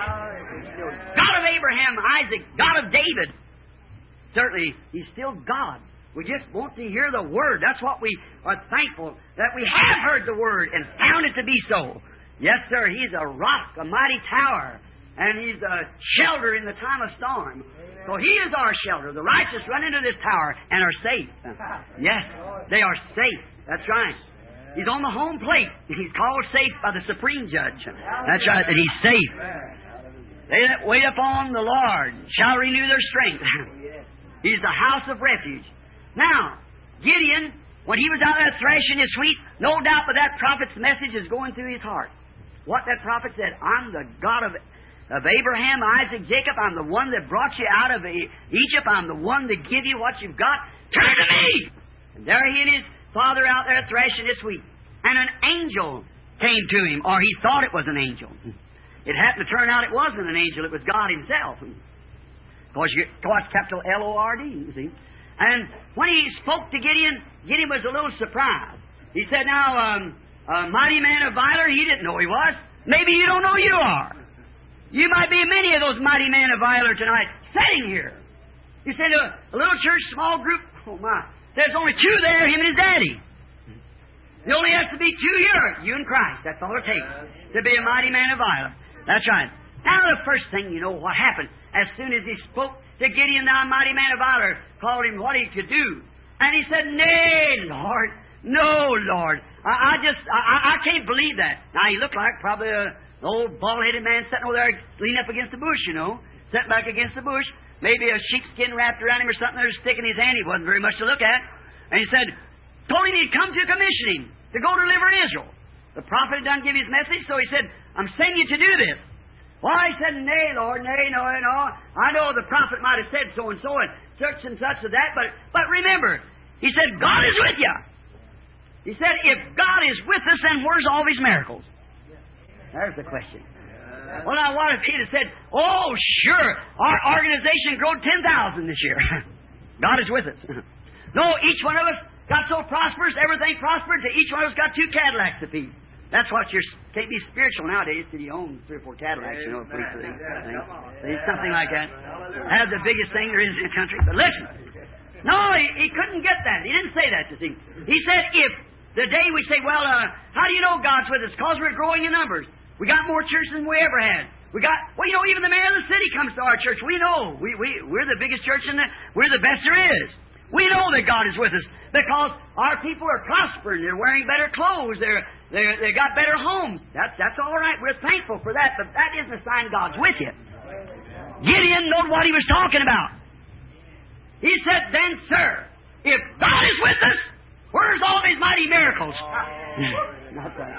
God of Abraham, Isaac, God of David. Certainly, He's still God. We just want to hear the Word. That's what we are thankful, that we have heard the Word and found it to be so. Yes, sir, He's a rock, a mighty tower, and He's a shelter in the time of storm. So He is our shelter. The righteous run into this tower and are safe. Yes, they are safe. That's right. He's on the home plate. He's called safe by the Supreme Judge. That's right, that He's safe. They that wait upon the Lord shall renew their strength. He's the house of refuge. Now, Gideon, when he was out there threshing his wheat, no doubt but that prophet's message is going through his heart. What that prophet said, I'm the God of, of Abraham, Isaac, Jacob. I'm the one that brought you out of Egypt. I'm the one that give you what you've got. Turn to me! And there he and his father out there threshing his wheat. And an angel came to him, or he thought it was an angel. It happened to turn out it wasn't an angel. It was God himself. Because you it's capital L O R D, you see. And when he spoke to Gideon, Gideon was a little surprised. He said, now, um, a mighty man of valor, he didn't know he was. Maybe you don't know you are. You might be many of those mighty men of valor tonight sitting here. You said a, a little church, small group, oh my, there's only two there, him and his daddy. There only has to be two here, you and Christ. That's all it takes to be a mighty man of valor. That's right. Now the first thing you know what happened, as soon as he spoke to Gideon, thou mighty man of valor, called him what he could do. And he said, nay, Lord, no, Lord. I, I just, I, I can't believe that. Now he looked like probably a, an old bald-headed man sitting over there leaning up against the bush, you know, sitting back against the bush. Maybe a sheepskin wrapped around him or something, there sticking his hand. He wasn't very much to look at. And he said, told him he'd come to commission him to go deliver Israel. The prophet had done give his message, so he said, I'm sending you to do this. Why, he said, nay, Lord, nay, no, no. I know the prophet might have said so and so and such and such of that, but, but remember, he said, God is with you. He said, if God is with us, then where's all these miracles? There's the question. Well, now, what if he'd have said, oh, sure, our organization grew ten thousand this year. God is with us. No, each one of us got so prosperous, everything prospered, that each one of us got two Cadillacs apiece. That's what you're, can't be spiritual nowadays till you own three or four Cadillacs, you know, police thing. It's something like that. Have the biggest thing there is in the country. But listen, no, he, he couldn't get that. He didn't say that, you see. He said, if the day we say, well, uh, how do you know God's with us? Because we're growing in numbers. We got more churches than we ever had. We got, well, you know, even the mayor of the city comes to our church. We know. We, we, we're the biggest church in the, we're the best there is. We know that God is with us because our people are prospering. They're wearing better clothes. They're, they're, they got better homes. That's, that's all right. We're thankful for that, but that isn't a sign God's with you. Gideon knew what he was talking about. He said, then, sir, if God is with us, where's all these mighty miracles? Not that.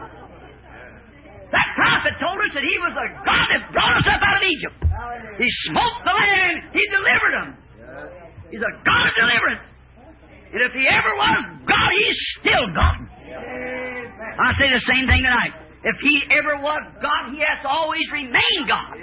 That prophet told us that he was the God that brought us up out of Egypt. He smote the land. He delivered them. He's a God of deliverance. And if He ever was God, He's still God. I say the same thing tonight. If He ever was God, He has to always remain God.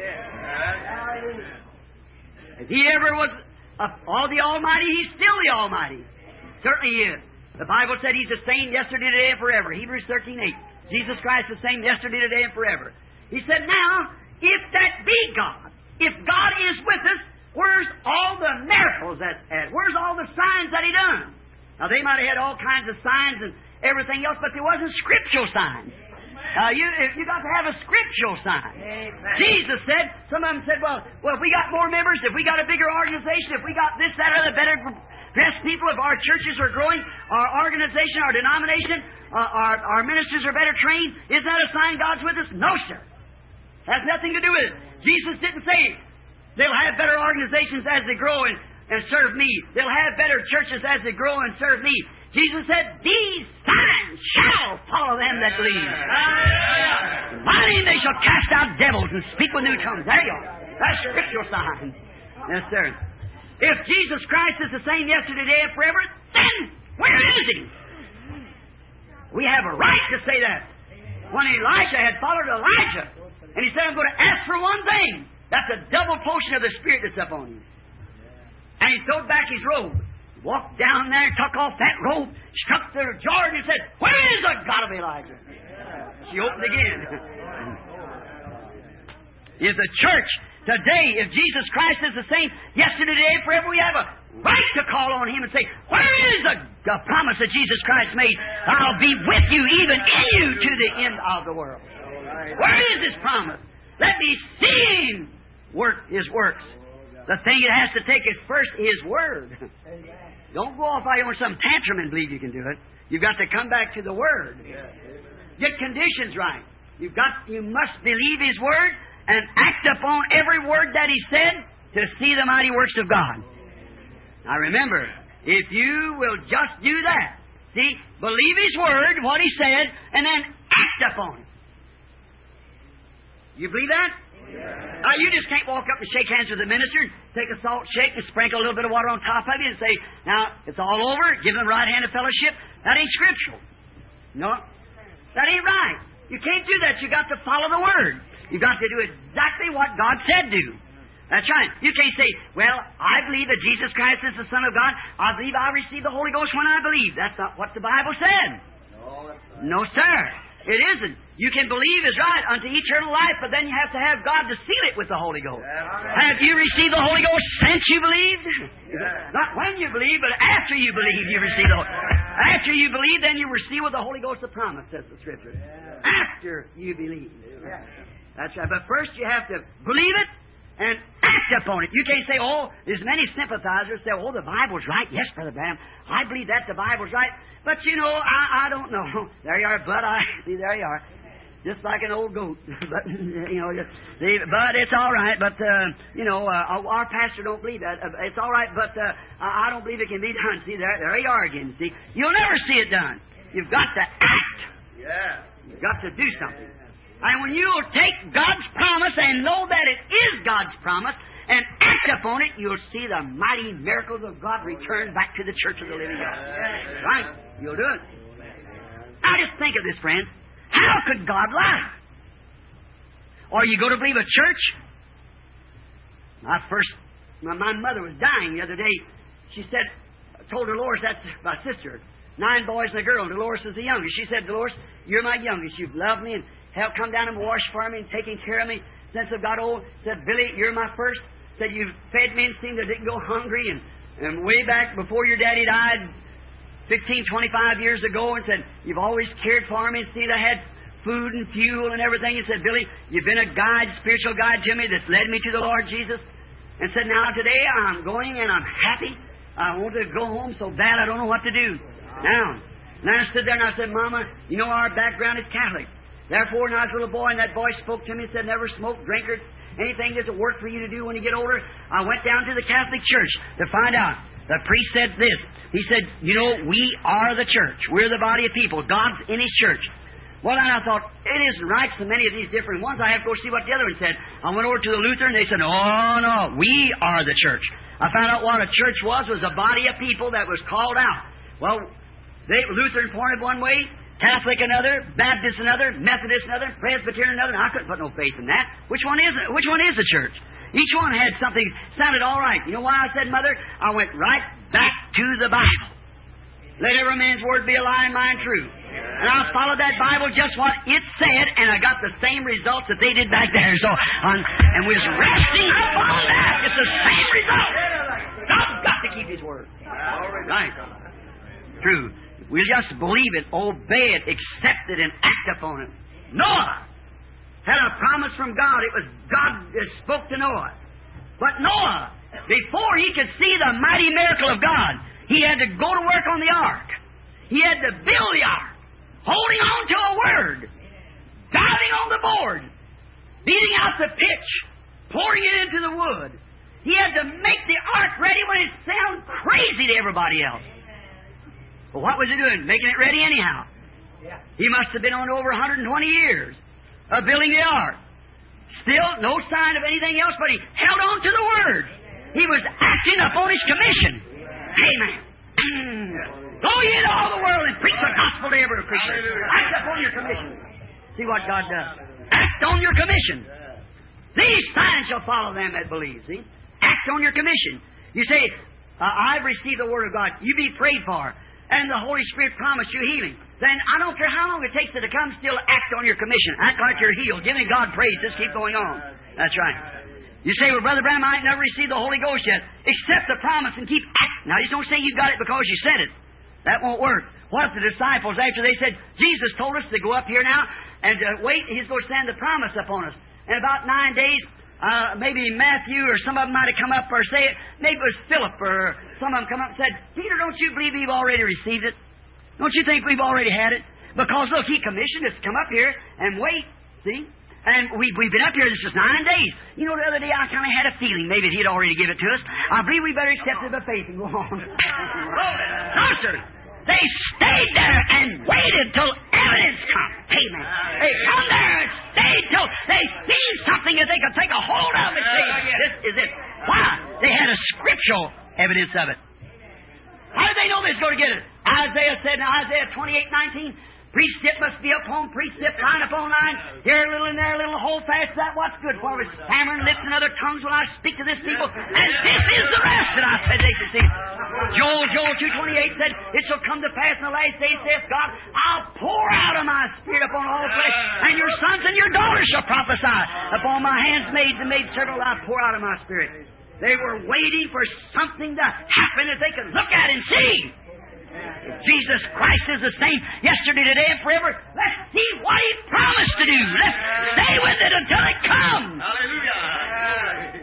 If He ever was uh, all the Almighty, He's still the Almighty. Certainly He is. The Bible said He's the same yesterday, today, and forever. Hebrews thirteen eight. Jesus Christ the same yesterday, today, and forever. He said, now, if that be God, if God is with us, where's all the miracles that had? Where's all the signs that He done? Now, they might have had all kinds of signs and everything else, but there wasn't scriptural signs. Uh, you you got to have a scriptural sign. Amen. Jesus said, some of them said, well, well, if we got more members, if we got a bigger organization, if we got this, that, or the better dressed people, if our churches are growing, our organization, our denomination, uh, our, our ministers are better trained, isn't that a sign God's with us? No, sir. Has nothing to do with it. Jesus didn't say, they'll have better organizations as they grow and, and serve me. They'll have better churches as they grow and serve me. Jesus said, these signs shall follow them that believe. In my name they shall cast out devils and speak with new tongues. There you are. That's scriptural sign. Yes, sir. If Jesus Christ is the same yesterday, today, and forever, then where is He? We have a right to say that. When Elisha had followed Elijah, and he said, I'm going to ask for one thing. That's a double portion of the Spirit that's up on him. And he threw back his robe, walked down there, took off that robe, struck the Jordan and said, where is the God of Elijah? She opened again. If the church today, if Jesus Christ is the same yesterday, today, forever, we have a right to call on Him and say, where is the, the promise that Jesus Christ made? I'll be with you, even in you, to the end of the world. Where is His promise? Let me see Him work His works. The thing it has to take is first His Word. Don't go off on some tantrum and believe you can do it. You've got to come back to the Word. Get conditions right. You've got, you must believe His Word and act upon every word that He said to see the mighty works of God. Now remember, if you will just do that, See, believe His Word, what He said, and then act upon it. You believe that? Yeah. Uh, you just can't walk up and shake hands with the minister, take a salt shake and sprinkle a little bit of water on top of you and say, now, it's all over, give them the right hand of fellowship. That ain't scriptural. No. That ain't right. You can't do that. You got to follow the Word. You got to do exactly what God said do. That's right. You can't say, well, I believe that Jesus Christ is the Son of God. I believe I received the Holy Ghost when I believe. That's not what the Bible said. No, sir. It isn't. You can believe is right unto eternal life, but then you have to have God to seal it with the Holy Ghost. Yeah. Have you received the Holy Ghost since you believed? Yeah. Not when you believe, but after you believe you received the Holy Ghost. After you believe, then you receive with the Holy Ghost the promise, says the Scripture. Yeah. After you believe. Yeah. That's right. But first you have to believe it and act upon it. You can't say, oh, there's many sympathizers say, oh, the Bible's right. Yes, Brother Branham, I believe that the Bible's right. But, you know, I, I don't know. There you are, but I, see, there you are. Just like an old goat. But, you know, just, see, but it's all right. But, uh, you know, uh, our pastor don't believe that. Uh, it's all right, but uh, I don't believe it can be done. See, there, there you are again. See, you'll never see it done. You've got to act. Yeah. You've got to do something. And when you'll take God's promise and know that it is God's promise and act upon it, you'll see the mighty miracles of God return back to the church of the living God. Right? You'll do it. Now just think of this, friends. How could God lie? Or you go to believe a church? My first, my, my mother was dying the other day. She said, I told Dolores, that's my sister, nine boys and a girl. Dolores is the youngest. She said, Dolores, you're my youngest. You've loved me and helped come down and wash for me and taken care of me since I've got old. Said, Billy, you're my first. Said, you've fed me and seen that I didn't go hungry. And, and way back before your daddy died, fifteen, twenty-five years ago, and said, you've always cared for me and seen I had food and fuel and everything. And said, Billy, you've been a guide, spiritual guide to me that's led me to the Lord Jesus. And said, now today I'm going and I'm happy. I want to go home so bad I don't know what to do. Now, and I stood there and I said, Mama, you know our background is Catholic. Therefore, when I was a little boy and that voice spoke to me and said, never smoke, drink, or anything doesn't work for you to do when you get older, I went down to the Catholic Church to find out. The priest said this. He said, you know, we are the church. We're the body of people. God's in His church. Well, and I thought, it isn't right so many of these different ones. I have to go see what the other one said. I went over to the Lutheran, and they said, oh, no, we are the church. I found out what a church was, was a body of people that was called out. Well, they Lutheran pointed one way, Catholic another, Baptist another, Methodist another, Presbyterian another, and I couldn't put no faith in that. Which one is it? Which one is the church? Each one had something, sounded all right. You know why I said, Mother? I went right back to the Bible. Let every man's word be a lie and mine true. And I followed that Bible just what it said, and I got the same results that they did back there. So, um, and we was resting upon that. It's the same result. God's got to keep His word. Right. True. We just believe it, obey it, accept it, and act upon it. Noah had a promise from God. It was God that spoke to Noah. But Noah, before he could see the mighty miracle of God, he had to go to work on the ark. He had to build the ark, holding on to a word, diving on the board, beating out the pitch, pouring it into the wood. He had to make the ark ready when it sounded crazy to everybody else. Well, what was he doing? Making it ready anyhow. He must have been on over one hundred twenty years of building the ark. Still, no sign of anything else, but he held on to the Word. He was acting upon His commission. Amen. Go ye into all the world and preach the gospel to every creature. Act upon your commission. See what God does. Act on your commission. These signs shall follow them that believe. See? Act on your commission. You say, uh, I've received the Word of God. You be prayed for. And the Holy Spirit promised you healing. Then I don't care how long it takes it to come, still act on your commission. Act like you're healed. Giving God praise. Just keep going on. That's right. You say, well, Brother Branham, I ain't never received the Holy Ghost yet. Accept the promise and keep acting. Now, just don't say you got it because you said it. That won't work. What if the disciples, after they said, Jesus told us to go up here now and uh, wait, He's going to send the promise upon us. And about nine days, Uh, maybe Matthew or some of them might have come up or say it. Maybe it was Philip or some of them come up and said, Peter, don't you believe we've already received it? Don't you think we've already had it? Because, look, He commissioned us to come up here and wait, see? And we, we've been up here, this is nine days. You know, the other day I kind of had a feeling maybe He'd already give it to us. I believe we better accept it by faith and go on. No, sir. They stayed there and waited till evidence come. Amen. They come there and stayed till they seen something that they could take a hold of and say, this is it. Why? They had a scriptural evidence of it. How did they know they was going to get it? Isaiah said in Isaiah twenty-eight nineteen, precept must be upon precept, line upon line, here a little and there a little, hold fast that what's good for with stammering lips and other tongues when I speak to this people. And this is the rest that I said they should see. Joel, Joel two twenty-eight said, it shall come to pass in the last days, saith God, I'll pour out of my Spirit upon all flesh, and your sons and your daughters shall prophesy. Upon my handmaids and maidservants I'll pour out of my Spirit. They were waiting for something to happen that they could look at and see. If Jesus Christ is the same yesterday, today, and forever, let's see what He promised to do. Let's stay with it until it comes. Hallelujah.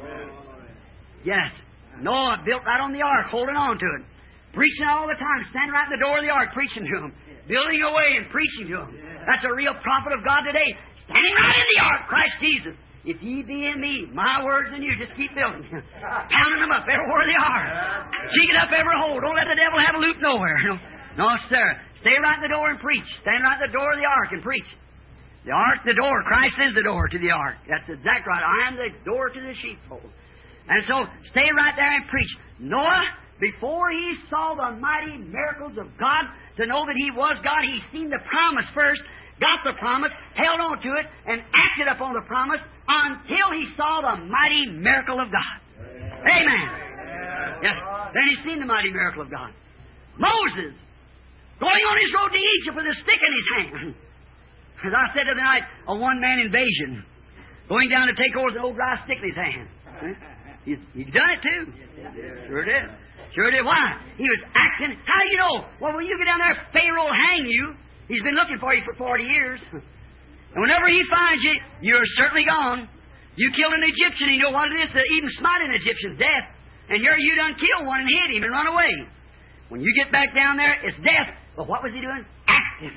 Yes. Noah built right on the ark, holding on to it. Preaching all the time, standing right in the door of the ark, preaching to them. Building away and preaching to them. That's a real prophet of God today. Standing right in the ark, Christ Jesus. If ye be in me, my words in you, just keep building. Pounding them up everywhere they are. Cheeking up every hole. Don't let the devil have a loop nowhere. No, no, sir. Stay right in the door and preach. Stand right in the door of the ark and preach. The ark, the door. Christ is the door to the ark. That's exactly right. I am the door to the sheepfold. And so, stay right there and preach. Noah, before he saw the mighty miracles of God, to know that he was God, he seen the promise first, got the promise, held on to it, and acted upon the promise until he saw the mighty miracle of God. Amen. Yes. Then he seen the mighty miracle of God. Moses, going on his road to Egypt with a stick in his hand. As I said the other night, a one-man invasion. Going down to take over with an old dry stick in his hand. He's, he's done it too. Sure did. Sure did. Why? He was acting. How do you know? Well, when you get down there, Pharaoh will hang you. He's been looking for you for forty years. And whenever he finds you, you're certainly gone. You killed an Egyptian, you know what it is to even smite an Egyptian's death. And you're, you done killed one and hit him and run away. When you get back down there, it's death. But what was he doing? Acting.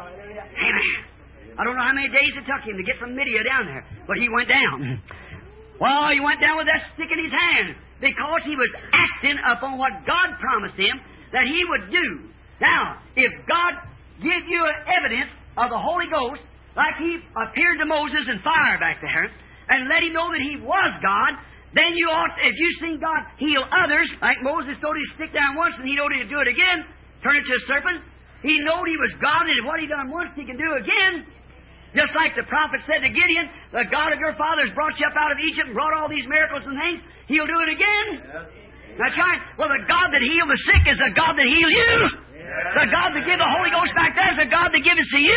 Amen. I don't know how many days it took him to get from Midian down there, but he went down. Well, he went down with that stick in his hand because he was acting upon what God promised him that he would do. Now, if God give you evidence of the Holy Ghost, like He appeared to Moses in fire back there, and let him know that He was God, then you ought, if you've seen God heal others, like Moses told him to stick down once and he knowed he'd do it again, turn it to a serpent, he knowed he was God, and what he done once he can do again. Just like the prophet said to Gideon, the God of your fathers brought you up out of Egypt and brought all these miracles and things, He'll do it again. Yes. That's right. Well, the God that healed the sick is the God that healed you. Yes. The God that gave the Holy Ghost back there is the God that gives it to you.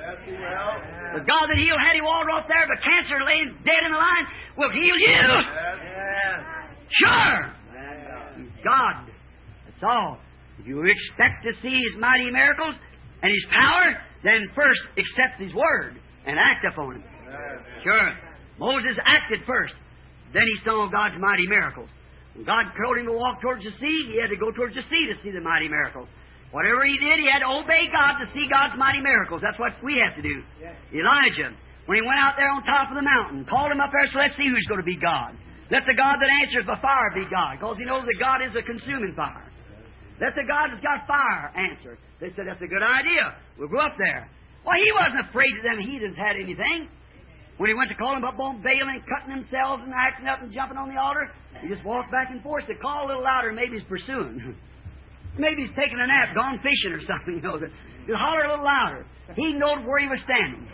Yes, the God that healed Hattie Waldrop there, but cancer laying dead in the line, will heal you. Yes. Sure. He's God. That's all. If you expect to see His mighty miracles and His power, then first accept His Word and act upon it. Sure. Moses acted first. Then he saw God's mighty miracles. When God told him to walk towards the sea, he had to go towards the sea to see the mighty miracles. Whatever he did, he had to obey God to see God's mighty miracles. That's what we have to do. Yes. Elijah, when he went out there on top of the mountain, called him up there, so let's see who's going to be God. Let the God that answers by fire be God, because he knows that God is a consuming fire. Let the God that's got fire answer. They said, that's a good idea. We'll go up there. Well, he wasn't afraid that them heathens had anything. When he went to call him up on Baal and cutting themselves and acting up and jumping on the altar, he just walked back and forth. They call a little louder, maybe he's pursuing. Maybe he's taking a nap, gone fishing or something. You know, just holler a little louder. He knowed where he was standing.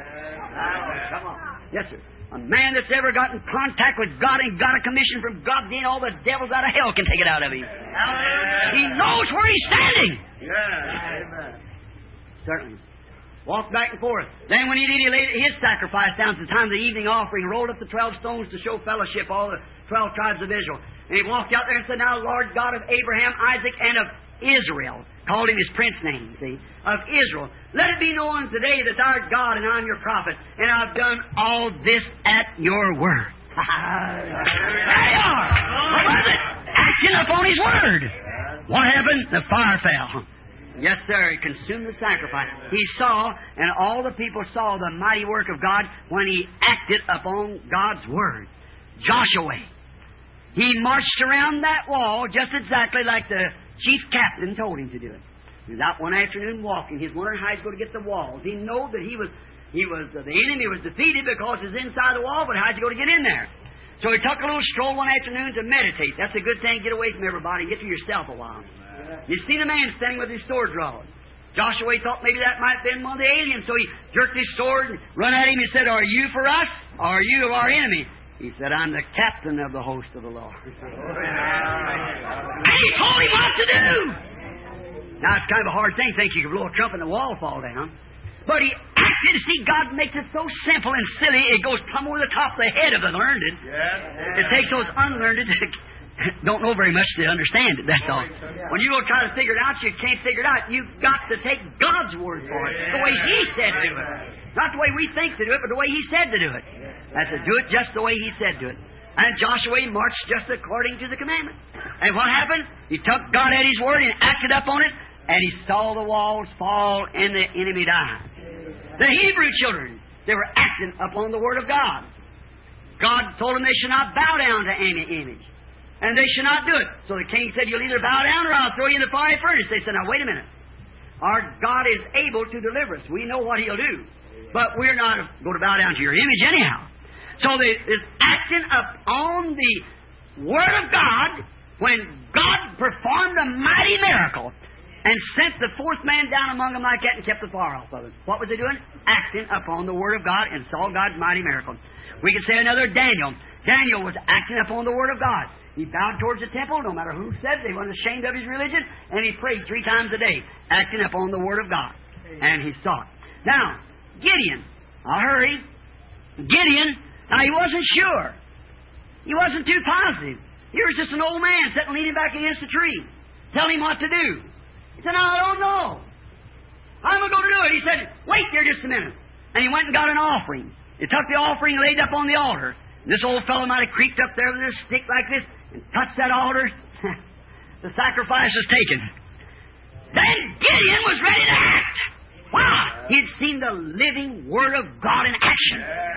Come on. Yes, sir. A man that's ever got in contact with God and got a commission from God, then all the devils out of hell can take it out of him. He knows where he's standing. Yeah. Certainly. Walked back and forth. Then when he did, he laid his sacrifice down at the time of the evening offering, rolled up the twelve stones to show fellowship, all the twelve tribes of Israel. And he walked out there and said, now, Lord God of Abraham, Isaac, and of Israel, called him his prince name, see, of Israel. Let it be known today that thou art God and I'm your prophet, and I've done all this at your word. There you are. What was it? Acting upon his word. What happened? The fire fell. Yes, sir. He consumed the sacrifice. He saw, and all the people saw the mighty work of God when he acted upon God's word. Joshua, he marched around that wall just exactly like the chief captain told him to do it. He was out one afternoon walking. He's wondering how he's going to get the walls. He knew that he was, he was uh, the enemy was defeated because he's inside the wall, but how's he going to get in there? So he took a little stroll one afternoon to meditate. That's a good thing. Get away from everybody. Get to yourself a while. You see the man standing with his sword drawn. Joshua thought maybe that might have been one of the aliens, so he jerked his sword and run at him and said, "Are you for us, or are you our enemy?" He said, "I'm the captain of the host of the Lord." And he told him what to do. Now, it's kind of a hard thing. Think you could blow a trumpet and the wall fall down. But he acted. See, God makes it so simple and silly, it goes plumb over the top of the head of the learned. Yes. It takes those unlearned don't know very much to understand it, that's all. When you go try to figure it out, you can't figure it out. You've got to take God's word for it. The way He said to do it. Not the way we think to do it, but the way He said to do it. That's to do it just the way He said to it. And Joshua marched just according to the commandment. And what happened? He took God at His word and acted up on it, and he saw the walls fall and the enemy die. The Hebrew children, they were acting upon the word of God. God told them they should not bow down to any image. And they should not do it. So the king said, "You'll either bow down or I'll throw you in the fiery furnace." They said, "Now wait a minute. Our God is able to deliver us. We know what He'll do. But we're not going to bow down to your image anyhow." So they is acting upon the word of God when God performed a mighty miracle and sent the fourth man down among them like that and kept the fire off of it. What was they doing? Acting upon the Word of God and saw God's mighty miracle. We could say another Daniel. Daniel was acting upon the Word of God. He bowed towards the temple, no matter who said it. He wasn't ashamed of his religion, and he prayed three times a day, acting upon the Word of God. And he saw it. Now, Gideon. I'll hurry. Gideon, now he wasn't sure. He wasn't too positive. He was just an old man sitting leaning back against a tree. Tell him what to do. He said, "No, I don't know. I'm going to do it." He said, "Wait there just a minute." And he went and got an offering. He took the offering and laid it up on the altar. And this old fellow might have creeped up there with a stick like this and touched that altar. The sacrifice was taken. Then Gideon was ready to act. Why? He'd seen the living Word of God in action.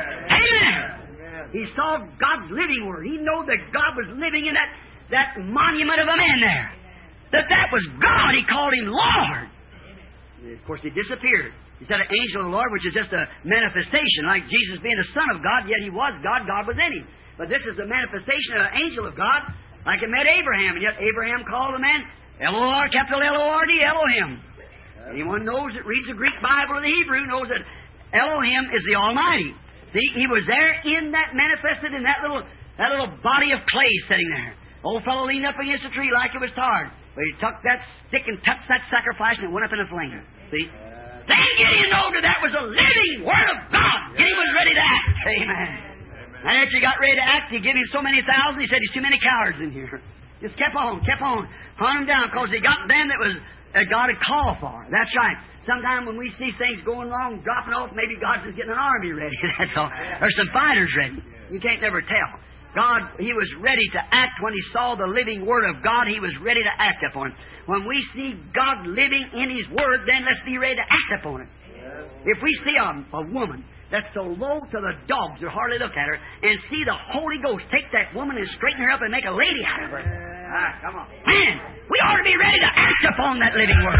Amen. He saw God's living Word. He knew that God was living in that, that monument of a man there. That that was God. He called Him Lord. Of course, He disappeared. He said an angel of the Lord, which is just a manifestation, like Jesus being the Son of God, yet He was God, God was in Him. But this is the manifestation of an angel of God, like it met Abraham, and yet Abraham called the man L O R, capital L O R D, Elohim. Anyone knows that reads the Greek Bible or the Hebrew knows that Elohim is the Almighty. See, He was there in that, manifested in that little, that little body of clay sitting there. Old fellow leaned up against a tree like it was tired. But he took that stick and touched that sacrifice and it went up in a flame. See? Then Gideon knew that that was the living Word of God. Gideon was ready to act. Amen. And after he got ready to act, he gave him so many thousand, he said, "There's too many cowards in here." Just kept on, kept on, hunting them down, because he got them that was that God had called for. That's right. Sometimes when we see things going wrong, dropping off, maybe God's just getting an army ready. That's all. Or some fighters ready. You can't never tell. God, He was ready to act when He saw the living Word of God. He was ready to act upon it. When we see God living in His Word, then let's be ready to act upon it. If we see a, a woman that's so low to the dogs that hardly look at her, and see the Holy Ghost take that woman and straighten her up and make a lady out of her, ah, come on, man, we ought to be ready to act upon that living Word.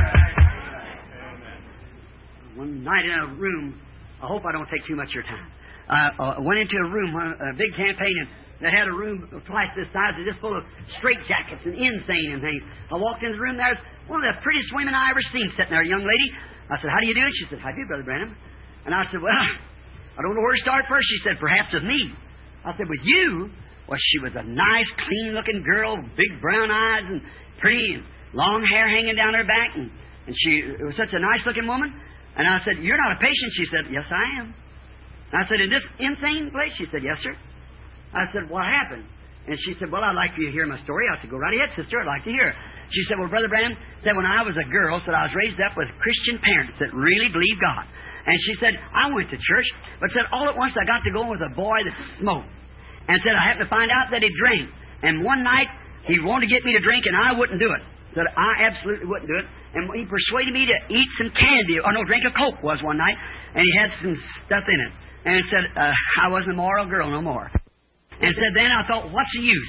One night in a room, I hope I don't take too much of your time. I uh, uh, went into a room, a big campaign, and they had a room twice this size, just full of straitjackets and insane and things. I walked into the room, there's one of the prettiest women I ever seen sitting there, a young lady. I said, "How do you do it?" She said, "How do you do, Brother Branham?" And I said, "Well, I don't know where to start first." She said, "Perhaps with me." I said, "With you?" Well, she was a nice, clean-looking girl, big brown eyes and pretty, and long hair hanging down her back, and, and she was such a nice-looking woman. And I said, "You're not a patient?" She said, "Yes, I am." And I said, "In this insane place?" She said, "Yes, sir." I said, "What happened?" And she said, "Well, I'd like for you to hear my story." I said, "Go right ahead, sister. I'd like to hear." She said, "Well, Brother Branham, said when I was a girl, said I was raised up with Christian parents that really believe God." And she said, "I went to church, but said all at once I got to go with a boy that smoked. And said I happened to find out that he drank. And one night he wanted to get me to drink, and I wouldn't do it. Said I absolutely wouldn't do it. And he persuaded me to eat some candy, or no, drink a Coke was one night, and he had some stuff in it. And said uh, I wasn't a moral girl no more. And said, then I thought, what's the use?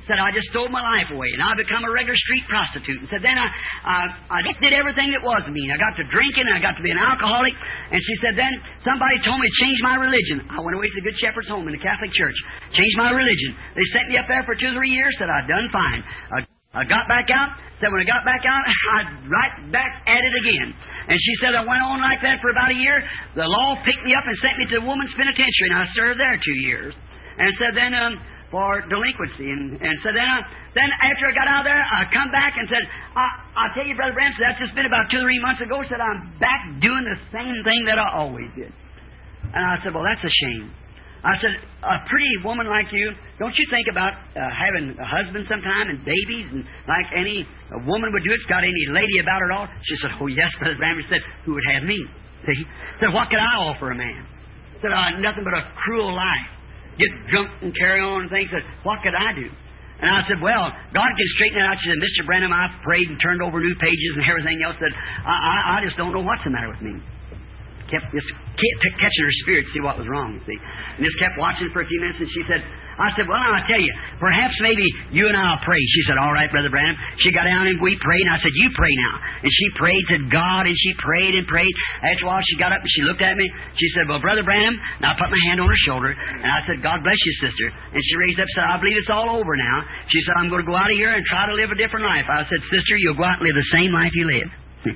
Said, I just stole my life away, and I become a regular street prostitute. And said, then I, I, I just did everything that was mean. I got to drinking, and I got to be an alcoholic. And she said, then somebody told me to change my religion. I went away to the Good Shepherd's Home in the Catholic Church, changed my religion. They sent me up there for two or three years. Said, I'd done fine. I, I got back out. Said, when I got back out, I'd right back at it again. And she said, I went on like that for about a year. The law picked me up and sent me to the woman's penitentiary, and I served there two years. And said, then, um, for delinquency. And, and so then I, then after I got out of there, I come back and said, I, I'll tell you, Brother Branham, so that's just been about two or three months ago, said, I'm back doing the same thing that I always did. And I said, well, that's a shame. I said, a pretty woman like you, don't you think about uh, having a husband sometime and babies, and like any a woman would do it, got any lady about her at all? She said, oh, yes, Brother Branham. He said, who would have me? See? Said, what could I offer a man? Said, uh, nothing but a cruel life. Get drunk and carry on and things. Said, what could I do? And I said, well, God can straighten it out. She said, Mister Branham, I've prayed and turned over new pages and everything else. Said, I, I, I just don't know what's the matter with me. Kept just kept catching her spirit to see what was wrong, you see. And just kept watching for a few minutes, and she said, I said, well, now, I tell you, perhaps maybe you and I will pray. She said, all right, Brother Branham. She got down and we prayed, and I said, you pray now. And she prayed to God, and she prayed and prayed. After a while, she got up and she looked at me. She said, well, Brother Branham, now I put my hand on her shoulder, and I said, God bless you, sister. And she raised up and said, I believe it's all over now. She said, I'm going to go out of here and try to live a different life. I said, sister, you'll go out and live the same life you live.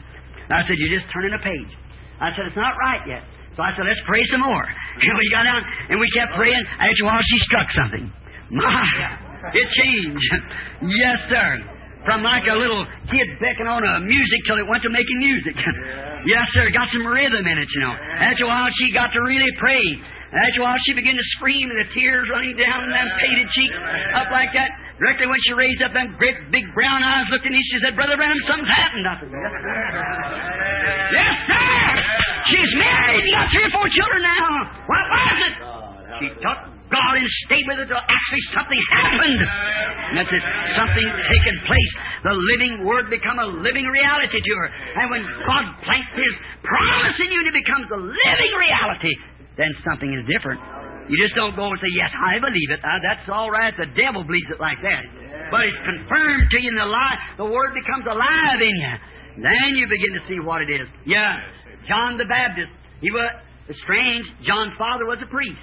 I said, you're just turning a page. I said, it's not right yet. So I said, let's pray some more. And we got down, and we kept praying. After a while, she struck something. My, it changed. Yes, sir. From like a little kid becking on a music till it went to making music. Yes, sir. Got some rhythm in it, you know. After a while, she got to really pray. After a while, she began to scream, and the tears running down them faded cheeks up like that. Directly when she raised up them great big brown eyes, looked at me, she said, Brother Branham, something's happened. I said, yes, sir. Yes, sir. She's married. You got three or four children now. What was it? She took God and stayed with it until actually something happened. And that's it. Something taken place. The living Word become a living reality to her. And when God plants His promise in you and it becomes a living reality, then something is different. You just don't go and say, yes, I believe it. Uh, that's all right. The devil believes it like that. But it's confirmed to you in the lie. The Word becomes alive in you. Then you begin to see what it is. Yeah. John the Baptist. He was strange. John's father was a priest.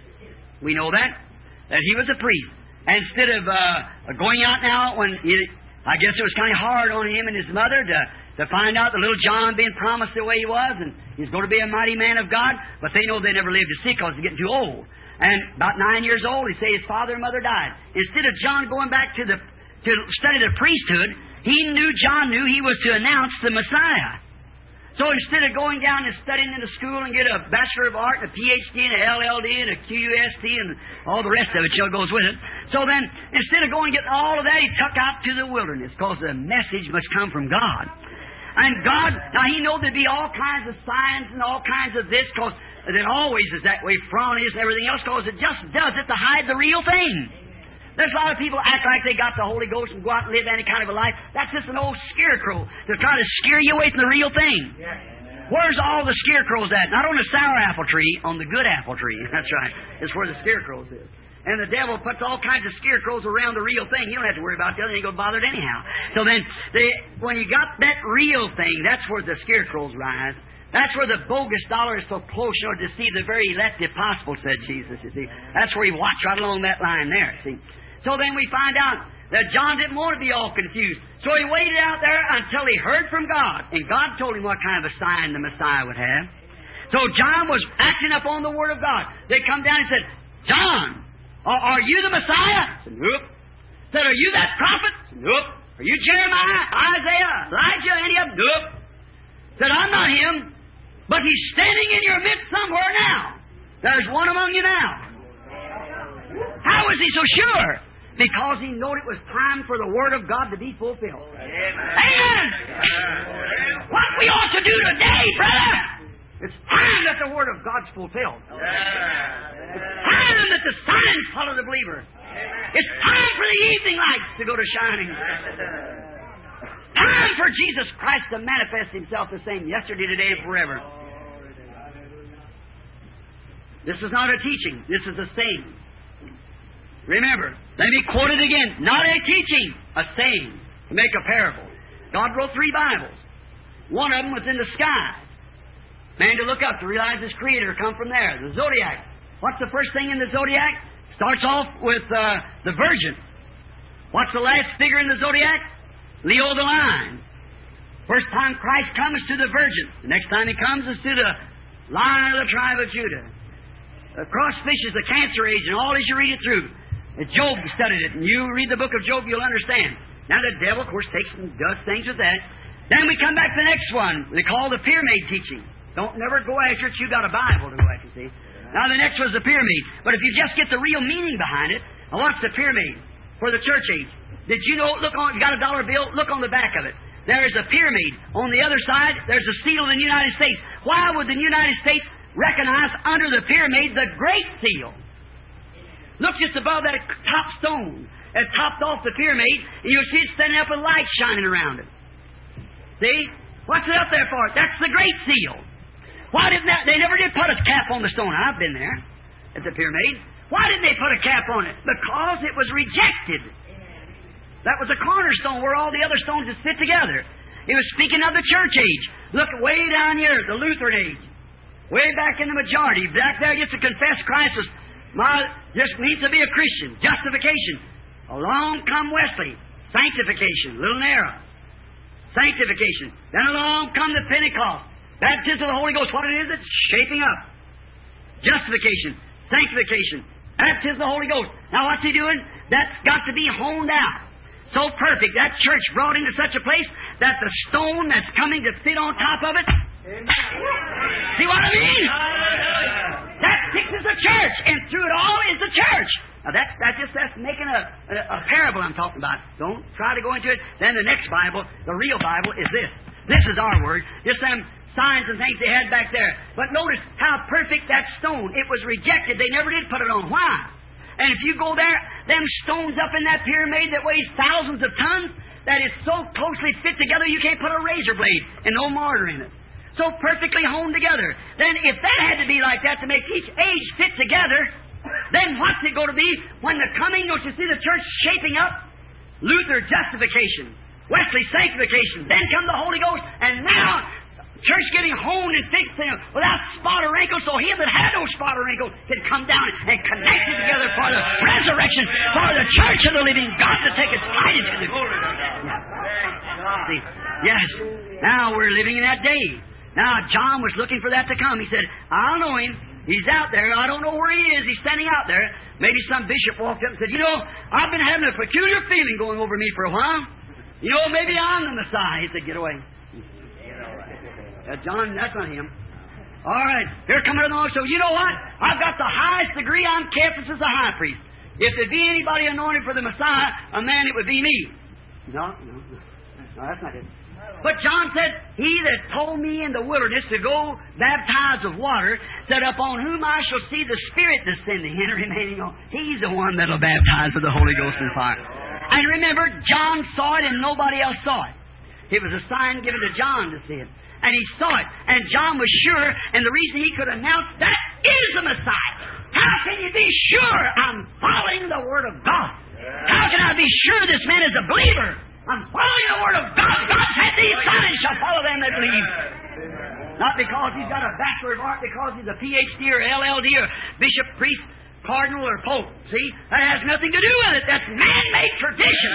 We know that. That he was a priest. And instead of uh, going out now when he, I guess it was kind of hard on him and his mother to, to find out the little John being promised the way he was, and he's going to be a mighty man of God, but they know they never lived to see because he's getting too old. And about nine years old, he say his father and mother died. Instead of John going back to the to study the priesthood, he knew, John knew he was to announce the Messiah. So instead of going down and studying in the school and get a Bachelor of Art and a P H D and a L L D and a Q U S T and all the rest of it, you know, goes with it. So then, instead of going and getting all of that, he took out to the wilderness because the message must come from God. And God, now He knows there'd be all kinds of signs and all kinds of this, because it always is that way, frownies and everything else, because it just does it to hide the real thing. There's a lot of people act like they got the Holy Ghost and go out and live any kind of a life. That's just an old scarecrow to try to scare you away from the real thing. Where's all the scarecrows at? Not on the sour apple tree, on the good apple tree. That's right. It's where the scarecrows is. And the devil puts all kinds of scarecrows around the real thing. You don't have to worry about that. They ain't going to bother it anyhow. So then, they, when you got that real thing, that's where the scarecrows rise. That's where the bogus dollar is so close, you know, to deceive the very elect if possible, said Jesus, you see. That's where He watched right along that line there, see. So then we find out that John didn't want to be all confused. So he waited out there until he heard from God. And God told him what kind of a sign the Messiah would have. So John was acting upon the Word of God. They come down and said, John, are, are you the Messiah? I said, nope. Said, are you that prophet? I said, nope. Are you Jeremiah, Isaiah, Elijah, any of them? Nope. Said, I'm not him, but He's standing in your midst somewhere now. There's one among you now. How is he so sure? Because he knew it was time for the Word of God to be fulfilled. Amen. Amen. What we ought to do today, brother, it's time that the Word of God's fulfilled. It's time that the signs follow the believer. It's time for the evening lights to go to shining. Time for Jesus Christ to manifest Himself the same yesterday, today, and forever. This is not a teaching. This is a saying. Remember, let me quote it again. Not a teaching, a saying, to make a parable. God wrote three Bibles. One of them was in the sky. Man to look up to realize His Creator come from there. The zodiac. What's the first thing in the zodiac? Starts off with uh, the Virgin. What's the last figure in the zodiac? Leo the Lion. First time Christ comes to the Virgin. The next time He comes is to the Lion of the tribe of Judah. The crossfish is the Cancer age, and all as you read it through. Job studied it, and you read the book of Job, you'll understand. Now the devil, of course, takes and does things with that. Then we come back to the next one. They call the pyramid teaching. Don't never go after it. You got a Bible to go after, see. Now the next was the pyramid. But if you just get the real meaning behind it, now what's the pyramid for the church age? Did you know? Look on. You got a dollar bill. Look on the back of it. There is a pyramid. On the other side, there's a seal of the United States. Why would the United States recognize under the pyramid the Great Seal? Look just above that top stone that topped off the pyramid, and you'll see it standing up with light shining around it. See? What's it up there for? That's the Great Seal. Why didn't that? They never did put a cap on the stone. I've been there at the pyramid. Why didn't they put a cap on it? Because it was rejected. That was a cornerstone where all the other stones just fit together. It was speaking of the church age. Look way down here, the Lutheran age. Way back in the majority. Back there just to confess Christ was my, just means to be a Christian. Justification. Along come Wesley. Sanctification. Little narrow. Sanctification. Then along come the Pentecost. Baptism of the Holy Ghost. What it is? It's shaping up. Justification. Sanctification. Baptism of the Holy Ghost. Now what's He doing? That's got to be honed out. So perfect. That church brought into such a place that the stone that's coming to sit on top of it. See what I mean? That fixes the church. And through it all is the church. Now that's, that's just that's making a, a, a parable I'm talking about. Don't try to go into it. Then the next Bible, the real Bible, is this. This is our word. Just them signs and things they had back there. But notice how perfect that stone. It was rejected. They never did put it on. Why? And if you go there, them stones up in that pyramid that weighs thousands of tons, that is so closely fit together you can't put a razor blade and no mortar in it. So perfectly honed together. Then if that had to be like that to make each age fit together, then what's it going to be when the coming, don't you see the church shaping up? Luther, justification. Wesley, sanctification. Then come the Holy Ghost. And now, church getting honed and fixed without spot or wrinkle, so him that had no spot or wrinkle can come down and connect it together for the resurrection, for the church of the living God to take its part into it. See, yes. Now we're living in that day. Now John was looking for that to come. He said, I don't know him. He's out there. I don't know where he is. He's standing out there. Maybe some bishop walked up and said, you know, I've been having a peculiar feeling going over me for a while. You know, maybe I'm the Messiah. He said, get away. Uh, John, that's not him. All right, here coming along. So you know what? I've got the highest degree. I'm Caiaphas as the high priest. If there be anybody anointed for the Messiah, a man, it would be me. No, no, no. No, that's not it. But John said, He that told me in the wilderness to go baptize with water, said, upon whom I shall see the Spirit descending and remaining on. He's the one that will baptize with the Holy Ghost and fire. And remember, John saw it and nobody else saw it. It was a sign given to John to see it. And he saw it. And John was sure, and the reason he could announce that is the Messiah. How can you be sure I'm following the Word of God? How can I be sure this man is a believer? I'm following the Word of God. God said these signs shall follow them that believe. Not because he's got a Bachelor of Art, because he's a P H D or L L D or bishop, priest, cardinal, or pope. See? That has nothing to do with it. That's man-made tradition.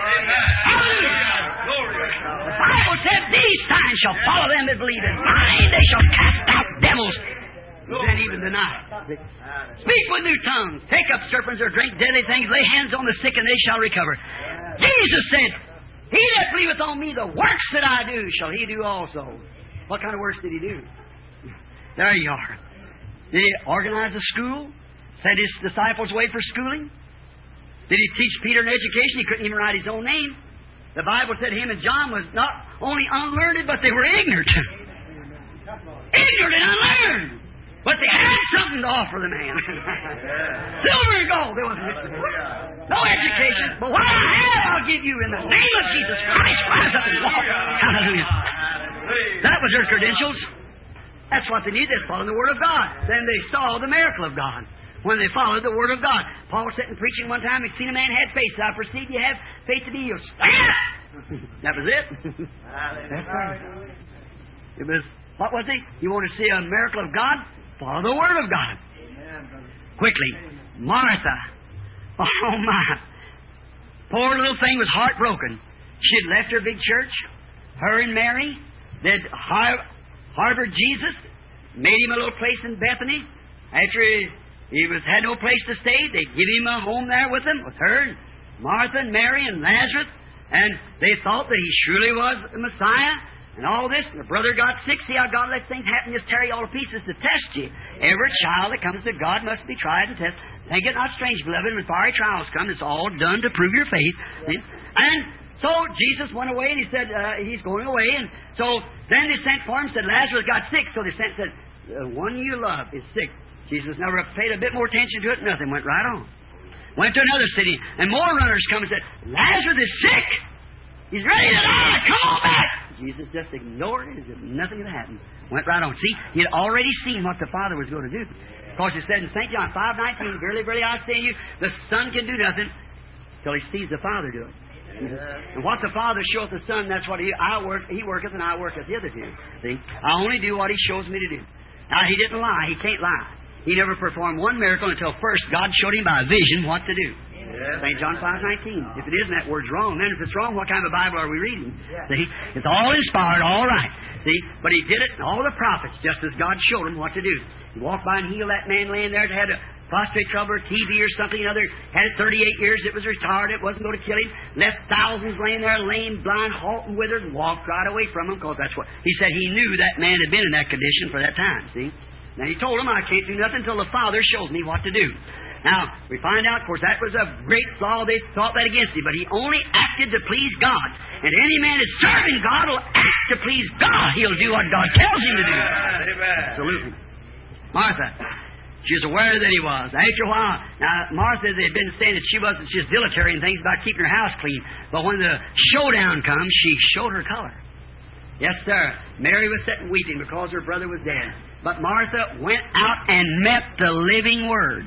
Hallelujah. The Bible said these signs shall follow them that believe. In mine they shall cast out devils. Then even deny. Speak with new tongues. Take up serpents or drink deadly things. Lay hands on the sick and they shall recover. Jesus said, He that believeth on me, the works that I do, shall he do also. What kind of works did he do? There you are. Did he organize a school? Send his disciples away for schooling? Did he teach Peter an education? He couldn't even write his own name. The Bible said him and John was not only unlearned, but they were ignorant. Ignorant and unlearned. But they had something to offer the man. Silver and gold. There wasn't no education. But what I have, I'll give you in the name of Jesus Christ. Rise up and walk. Hallelujah. That was their credentials. That's what they needed. They followed the Word of God. Then they saw the miracle of God. when they followed the Word of God. Paul sitting preaching one time, he'd seen a man had faith. So I perceive you have faith to be healed. Stand! That was it. That's right. It was, what was it? You want to see a miracle of God? Follow the Word of God. Quickly, Martha. Oh my. Poor little thing was heartbroken. She had left her big church, her and Mary. They'd har- harbored Jesus, made him a little place in Bethany. After he, he was had no place to stay, they'd give him a home there with them, with her, and Martha and Mary and Lazarus. And they thought that he surely was the Messiah. And all this, and the brother got sick. See how God lets things happen, just tear you all to pieces to test you. Every child that comes to God must be tried and tested. Think it not strange, beloved, when fiery trials come, it's all done to prove your faith. Yeah. And so Jesus went away, and he said, uh, he's going away. And so then they sent for him, said, Lazarus got sick. So they sent, said, the one you love is sick. Jesus never paid a bit more attention to it, nothing. Went right on. Went to another city, and more runners come and said, Lazarus is sick. He's ready to die. Come on back. Jesus just ignored it as if nothing had happened. Went right on. See, he had already seen what the Father was going to do. Of course, it said in Saint John five nineteen, Verily, verily, I say to you, the Son can do nothing till he sees the Father do it. Yeah. And what the Father showeth the Son, that's what he, I work, he worketh, and I worketh the other two. See? I only do what he shows me to do. Now, he didn't lie. He can't lie. He never performed one miracle until first God showed him by a vision what to do. Yeah. Saint John five nineteen. If it isn't, that word's wrong. Then if it's wrong, what kind of a Bible are we reading? Yeah. See? It's all inspired, all right. See? But he did it, and all the prophets, just as God showed him what to do. He walked by and healed that man laying there that had a prostate trouble, or T B or something or other. Had it thirty-eight years. It was retired. It wasn't going to kill him. Left thousands laying there, lame, blind, halt, and withered, and walked right away from him, because that's what he said. He knew that man had been in that condition for that time. See? Now he told him, I can't do nothing until the Father shows me what to do. Now, we find out, of course, that was a great flaw. They thought that against him, but he only acted to please God. And any man that's serving God will act to please God. He'll do what God tells him to do. Amen. Absolutely. Martha, she was aware that he was. After a while, now, Martha, they had been saying that she wasn't just dilatory in things about keeping her house clean. But when the showdown comes, she showed her color. Yes, sir. Mary was sitting weeping because her brother was dead. But Martha went out and met the living Word.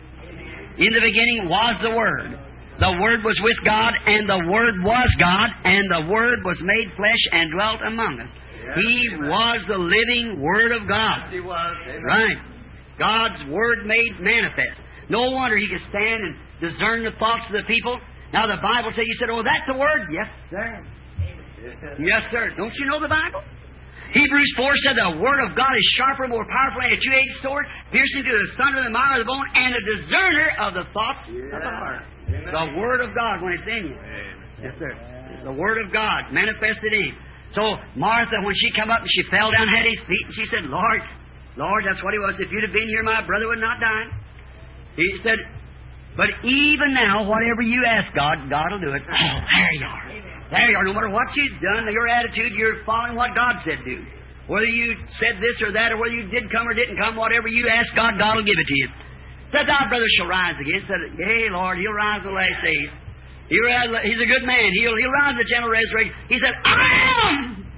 In the beginning was the Word. The Word was with God, and the Word was God, and the Word was made flesh and dwelt among us. Yes, he amen. Was the living Word of God. Yes, he was. Amen. Right. God's Word made manifest. No wonder he could stand and discern the thoughts of the people. Now the Bible said, you said, oh, that's the Word? Yes, sir. Amen. Yes, sir. Don't you know the Bible? Hebrews four said the Word of God is sharper, more powerful than a two-edged sword, piercing to the sunder, the marrow of the bone, and a discerner of the thoughts yeah. of the heart. Amen. The Word of God when it's in you. Amen. Yes, sir. Amen. The Word of God manifested in him. So Martha, when she come up and she fell down at his feet, and she said, Lord, Lord, that's what he was. If you'd have been here, my brother would not die. He said, but even now, whatever you ask God, God will do it. Oh, there you are. There you are. No matter what you've done, your attitude, you're following what God said do. Whether you said this or that, or whether you did come or didn't come, whatever you ask God, God will give it to you. Said, thy brother shall rise again. Said, yea, Lord, he'll rise in the last days. He'll rise, he's a good man. He'll, he'll rise in the general resurrection. He said, I am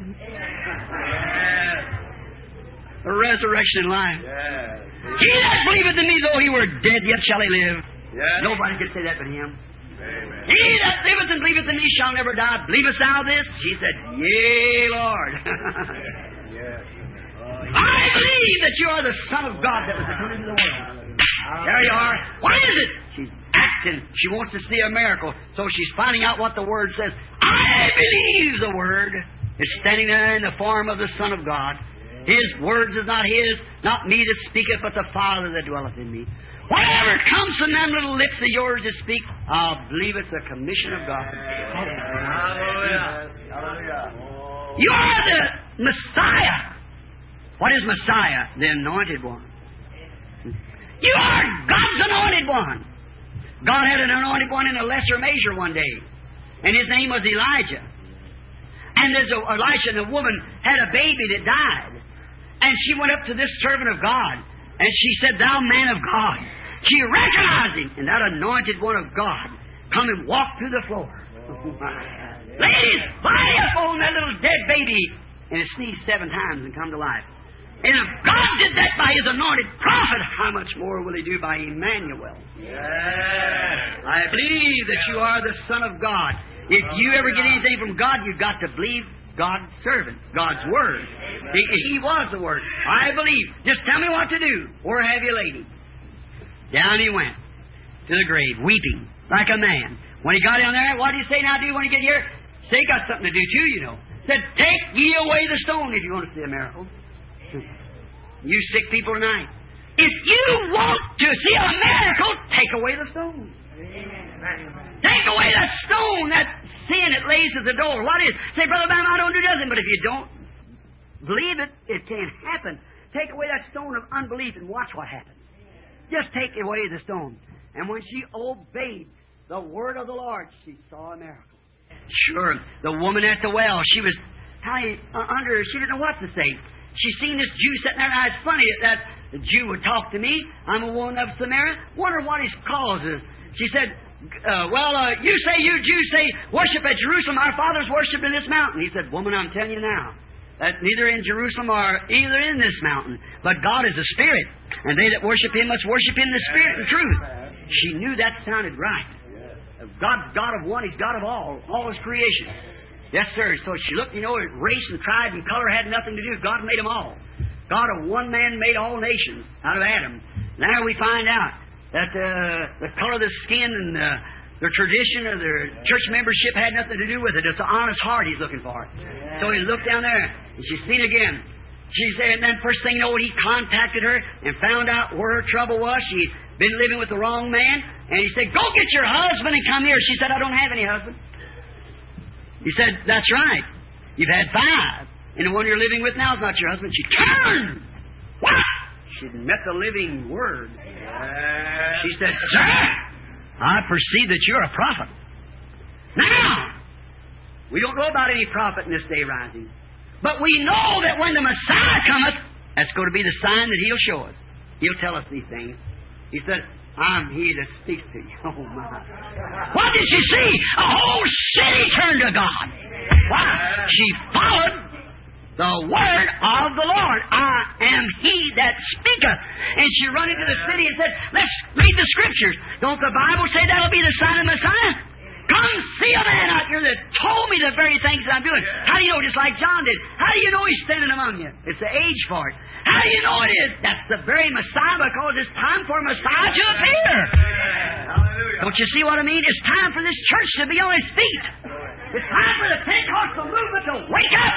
the resurrection and life. Yeah. He that believeth in me, though he were dead, yet shall he live. Yeah. Nobody could say that but him. Amen. He that liveth and believeth in me shall never die. Believest thou this? She said, yea, Lord. Yes. Oh, I believe that you are the Son of God that was to come into the world. There you are. What is it? She's acting. She wants to see a miracle. So she's finding out what the Word says. I believe the Word is standing there in the form of the Son of God. His words is not His, not me that speaketh, but the Father that dwelleth in me. Whatever comes from them little lips of yours to speak, I'll believe it's a commission of God. Hallelujah. Hallelujah. You are the Messiah. What is Messiah? The anointed one. You are God's anointed one. God had an anointed one in a lesser measure one day, and his name was Elijah. And there's a, Elisha, and a woman had a baby that died. And she went up to this servant of God, and she said, thou man of God. She recognized him, and that anointed one of God come and walk through the floor. Ladies, fly up on that little dead baby. And it sneezed seven times and come to life. And if God did that by His anointed prophet, how much more will He do by Emmanuel? Yes. I believe that you are the Son of God. If you ever get anything from God, you've got to believe God's servant, God's Word. He, he was the Word. I believe. Just tell me what to do. Where have you laid Him? Down He went to the grave, weeping like a man. When He got down there, what did He say now do when He get here? Say, He got something to do too, you know. Said, take ye away the stone if you want to see a miracle. You sick people tonight, if you want to see a miracle, take away the stone. Take away that stone, that sin that lays at the door. What is? Say, Brother Bam, I don't do nothing. But if you don't believe it, it can't happen. Take away that stone of unbelief and watch what happens. Just take away the stone. And when she obeyed the word of the Lord, she saw a miracle. Sure, the woman at the well, she was probably uh, under, she didn't know what to say. She seen this Jew sitting there, and it's funny that the Jew would talk to me. I'm a woman of Samaria. Wonder what his cause is. She said, uh, well, uh, you say, you Jews say, worship at Jerusalem. Our fathers worshipped in this mountain. He said, woman, I'm telling you now, that neither in Jerusalem or either in this mountain, but God is a spirit, and they that worship Him must worship Him in the spirit and truth. She knew that sounded right. God's God of one, He's God of all, all His creation. Yes, sir. So she looked, you know, at race and tribe and color had nothing to do. God made them all. God of one man made all nations out of Adam. Now we find out that uh, the color of the skin and uh, their tradition or their church membership had nothing to do with it. It's an honest heart He's looking for. So He looked down there and she's seen again. She said, and then first thing you know, He contacted her and found out where her trouble was. She'd been living with the wrong man. And He said, go get your husband and come here. She said, I don't have any husband. He said, that's right. You've had five. And the one you're living with now is not your husband. She turned. What? She'd met the living Word. She said, sir, I perceive that you're a prophet. Now, we don't know about any prophet in this day rising. But we know that when the Messiah cometh, that's going to be the sign that He'll show us. He'll tell us these things. He said, I'm He that speaks to you. Oh, my. What did she see? A whole city turned to God. Why? She followed the word of the Lord. I am He that speaketh. And she run into the city and said, let's read the Scriptures. Don't the Bible say that'll be the sign of Messiah? Come see a man out here that told me the very things that I'm doing. How do you know? Just like John did. How do you know He's standing among you? It's the age for it. How do you know it is? That's the very Messiah, because it's time for Messiah to appear. Don't you see what I mean? It's time for this church to be on its feet. It's time for the Pentecostal movement to wake up.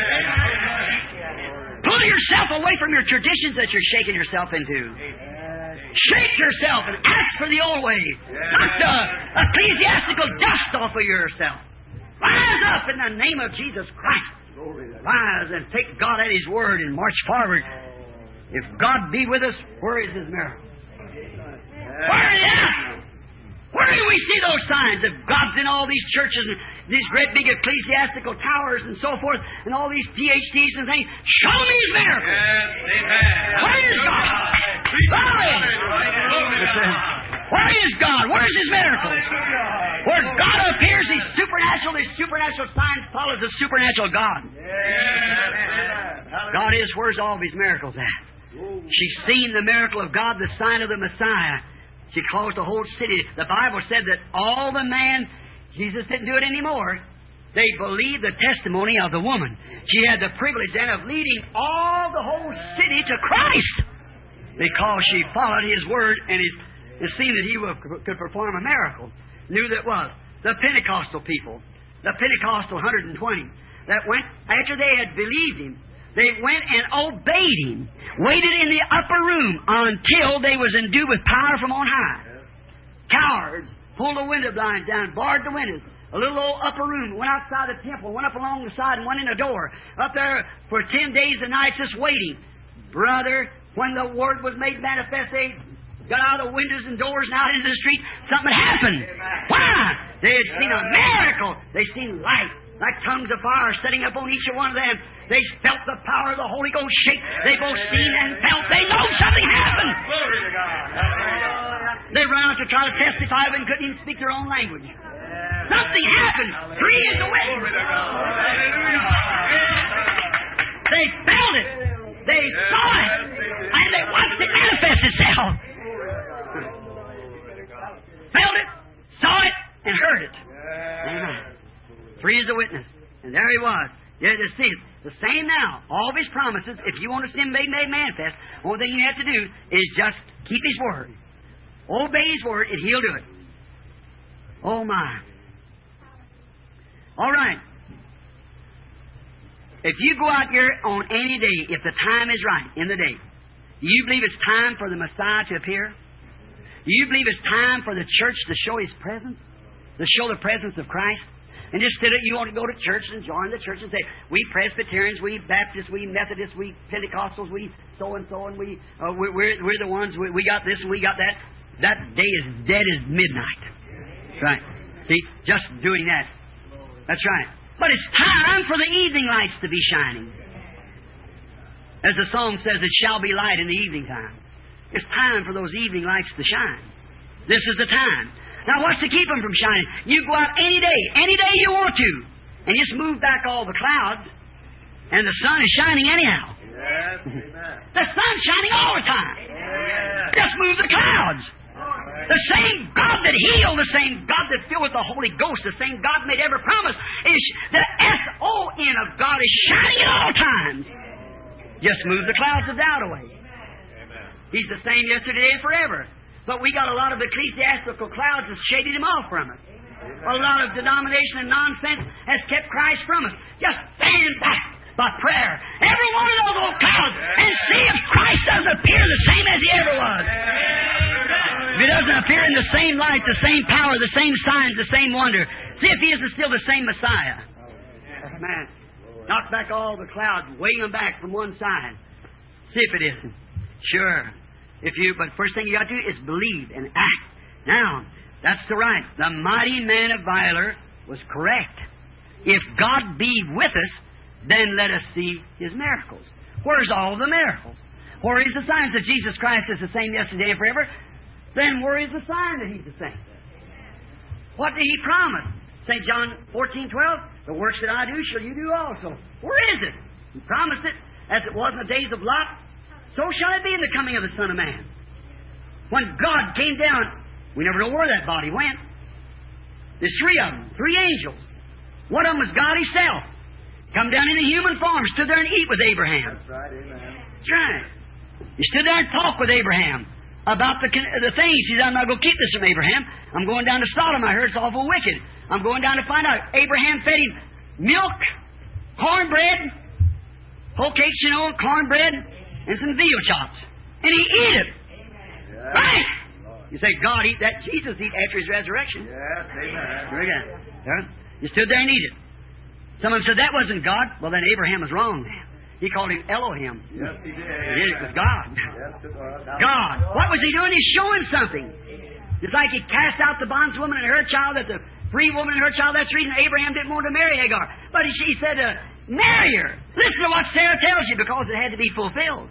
Pull yourself away from your traditions that you're shaking yourself into. Shake yourself and ask for the old way. Knock the ecclesiastical dust off of yourself. Rise up in the name of Jesus Christ. Rise and take God at His word and march forward. If God be with us, where is His miracle? Where is it? Where do we see those signs? If God's in all these churches and these great big ecclesiastical towers and so forth, and all these P H Ds and things, show me His miracle. Yes, amen. Where is God? Where is God? Where is His miracle? Where God appears, He's supernatural. His supernatural signs follows the supernatural God. God is, where's all of His miracles at? She's seen the miracle of God, the sign of the Messiah. She caused the whole city. The Bible said that all the man, Jesus didn't do it anymore. They believed the testimony of the woman. She had the privilege then of leading all the whole city to Christ, because she followed His word and it seemed that He could perform a miracle. Knew that was. The Pentecostal people, the Pentecostal one hundred twenty, that went, after they had believed Him, they went and obeyed Him, waited in the upper room until they was endued with power from on high. Cowards pulled the window blinds down, barred the windows. A little old upper room, went outside the temple, went up along the side and went in the door. Up there for ten days and nights just waiting. Brother, when the Word was made manifest, they got out of the windows and doors and out into the street. Something happened. Why? They had seen a miracle. They seen light, like tongues of fire setting up on each one of them. They felt the power of the Holy Ghost shake. They both seen and felt. They know something happened. They ran out to try to testify, but couldn't even speak their own language. Something happened. Three is the witness. They felt it. They saw it, and they watched it manifest itself. Felt it, saw it, and heard it. Amen. Three is a witness. And there he was. You had to see it. The same now. All of his promises, if you want to see him made, made manifest, one thing you have to do is just keep his word. Obey his word, and he'll do it. Oh, my. All right. If you go out here on any day, if the time is right in the day, do you believe it's time for the Messiah to appear? Do you believe it's time for the church to show His presence? To show the presence of Christ? And just instead of you want to go to church and join the church and say, we Presbyterians, we Baptists, we Methodists, we Pentecostals, we so-and-so, and we, uh, we're, we're the ones, we, we got this and we got that. That day is dead as midnight. That's right. See, just doing that. That's right. But it's time for the evening lights to be shining. As the song says, it shall be light in the evening time. It's time for those evening lights to shine. This is the time. Now, what's to keep them from shining? You go out any day, any day you want to, and just move back all the clouds, and the sun is shining anyhow. Yes, amen. The sun's shining all the time. Yes. Just move the clouds. The same God that healed, the same God that filled with the Holy Ghost, the same God made every promise, is the S O N of God is shining at all times. Just move the clouds of doubt away. Amen. He's the same yesterday and forever. But we got a lot of ecclesiastical clouds that's shaded Him off from us. A lot of denomination and nonsense has kept Christ from us. Just stand back by prayer. Every one of those old clouds, and see if Christ doesn't appear the same as He ever was. If He doesn't appear in the same light, the same power, the same signs, the same wonder, see if He isn't still the same Messiah. Man, knock back all the clouds, wave them back from one side. See if it isn't. Sure. If you, but first thing you got to do is believe and act. Now, that's the right. The mighty man of Viler was correct. If God be with us, then let us see His miracles. Where's all the miracles? Where is the signs that Jesus Christ is the same yesterday and forever? Then where is the sign that He's the same? What did He promise? Saint John fourteen twelve, the works that I do shall you do also. Where is it? He promised it, as it was in the days of Lot, so shall it be in the coming of the Son of Man. When God came down, we never know where that body went. There's three of them, three angels. One of them was God Himself. Come down in a human form, stood there and eat with Abraham. That's right, amen. That's right. He stood there and talked with Abraham about the the things. He said, I'm not going to keep this from Abraham. I'm going down to Sodom. I heard it's awful wicked. I'm going down to find out. Abraham fed him milk, cornbread, whole cakes, you know, cornbread, and some veal chops. And he ate it. Yes. Right? You say, God eat that. Jesus eat after His resurrection. Yes, amen. Very good. Yeah. You stood there and eat it. Someone said that wasn't God. Well, then Abraham was wrong, man. He called Him Elohim. Yes, he did. He did. It was God. Yes, it was. God. What was He doing? He's showing something. It's like He cast out the bondswoman and her child, that the free woman and her child. That's the reason Abraham didn't want to marry Hagar. But he, he said, uh, marry her. Listen to what Sarah tells you, because it had to be fulfilled.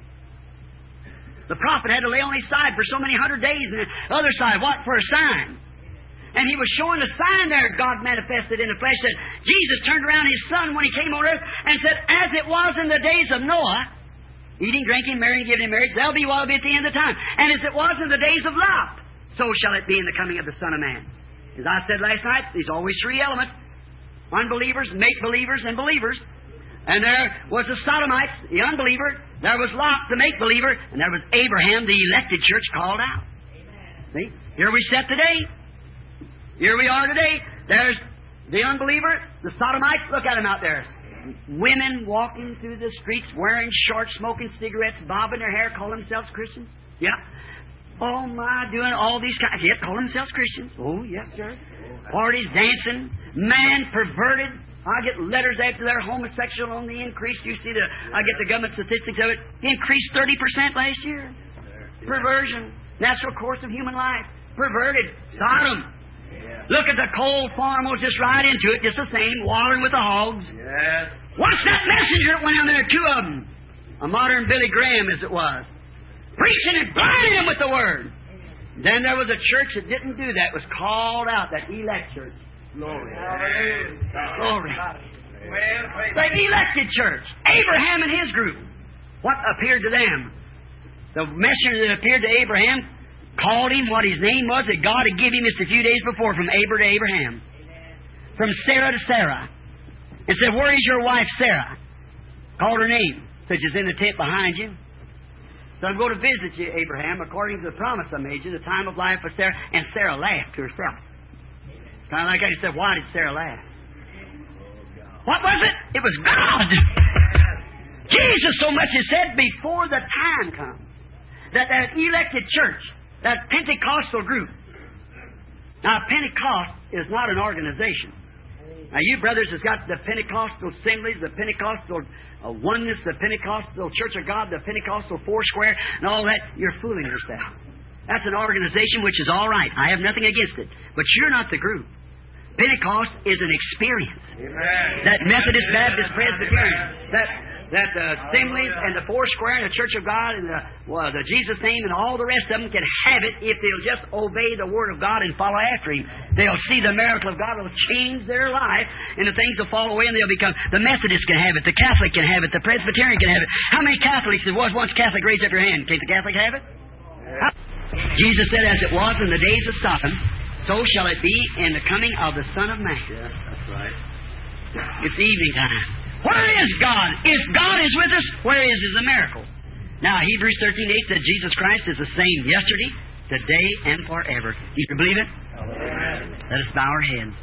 The prophet had to lay on his side for so many hundred days, and the other side, what? For a sign. And he was showing a sign there, God manifested in the flesh, that Jesus turned around His Son when He came on earth and said, as it was in the days of Noah, eating, drinking, marrying, giving in marriage, there'll be what will be at the end of time. And as it was in the days of Lot, so shall it be in the coming of the Son of Man. As I said last night, there's always three elements. Unbelievers, make-believers, and believers. And there was the Sodomites, the unbeliever. There was Lot, the make-believer. And there was Abraham, the elected church, called out. Amen. See? Here we sit today. Here we are today. There's the unbeliever, the Sodomites. Look at them out there. Women walking through the streets, wearing shorts, smoking cigarettes, bobbing their hair, calling themselves Christians. Yeah. Oh, my, doing all these kinds. Yep, calling themselves Christians. Oh, yes, sir. Parties, dancing. Man perverted. I get letters after they're homosexual on the increase. You see the, I get the government statistics of it. Increased thirty percent last year. Perversion. Natural course of human life. Perverted. Sodom. Look at the coal farm, was just right into it, just the same, watering with the hogs. Yes. Watch that messenger that went down there, two of them. A modern Billy Graham, as it was. Preaching and blinding them with the Word. Then there was a church that didn't do that, was called out, that elect church. Glory. Glory. The elected church. Abraham and his group. what appeared to them? The messenger that appeared to Abraham called him what his name was that God had given him just a few days before from Abram to Abraham. From Sarah to Sarah. And said, where is your wife Sarah? Called her name. Said, she's in the tent behind you. So I'm going to visit you, Abraham, according to the promise I made you, the time of life for Sarah. And Sarah laughed to herself. Kind of like I said, why did Sarah laugh? What was it? It was God. Jesus so much as said before the time comes that that elected church, that Pentecostal group. Now, Pentecost is not an organization. Now, you brothers has got the Pentecostal assemblies, the Pentecostal uh, oneness, the Pentecostal Church of God, the Pentecostal Foursquare, and all that. You're fooling yourself. That's an organization which is all right. I have nothing against it. But you're not the group. Pentecost is an experience. Amen. That Methodist, Baptist, Presbyterian, that that the assemblies and the Foursquare and the Church of God and the, well, the Jesus name and all the rest of them can have it if they'll just obey the Word of God and follow after Him. They'll see the miracle of God will change their life, and the things will fall away, and they'll become. The Methodist can have it, the Catholic can have it, the Presbyterian can have it. How many Catholics there was once Catholic? Raise up your hand. Can't the Catholic have it? How? Jesus said, as it was in the days of Sodom, so shall it be in the coming of the Son of Man. Yeah, that's right. It's evening time. Where is God? If God is with us, where is His miracle? Now, Hebrews thirteen eight said Jesus Christ is the same yesterday, today, and forever. You can believe it? Amen. Let us bow our heads.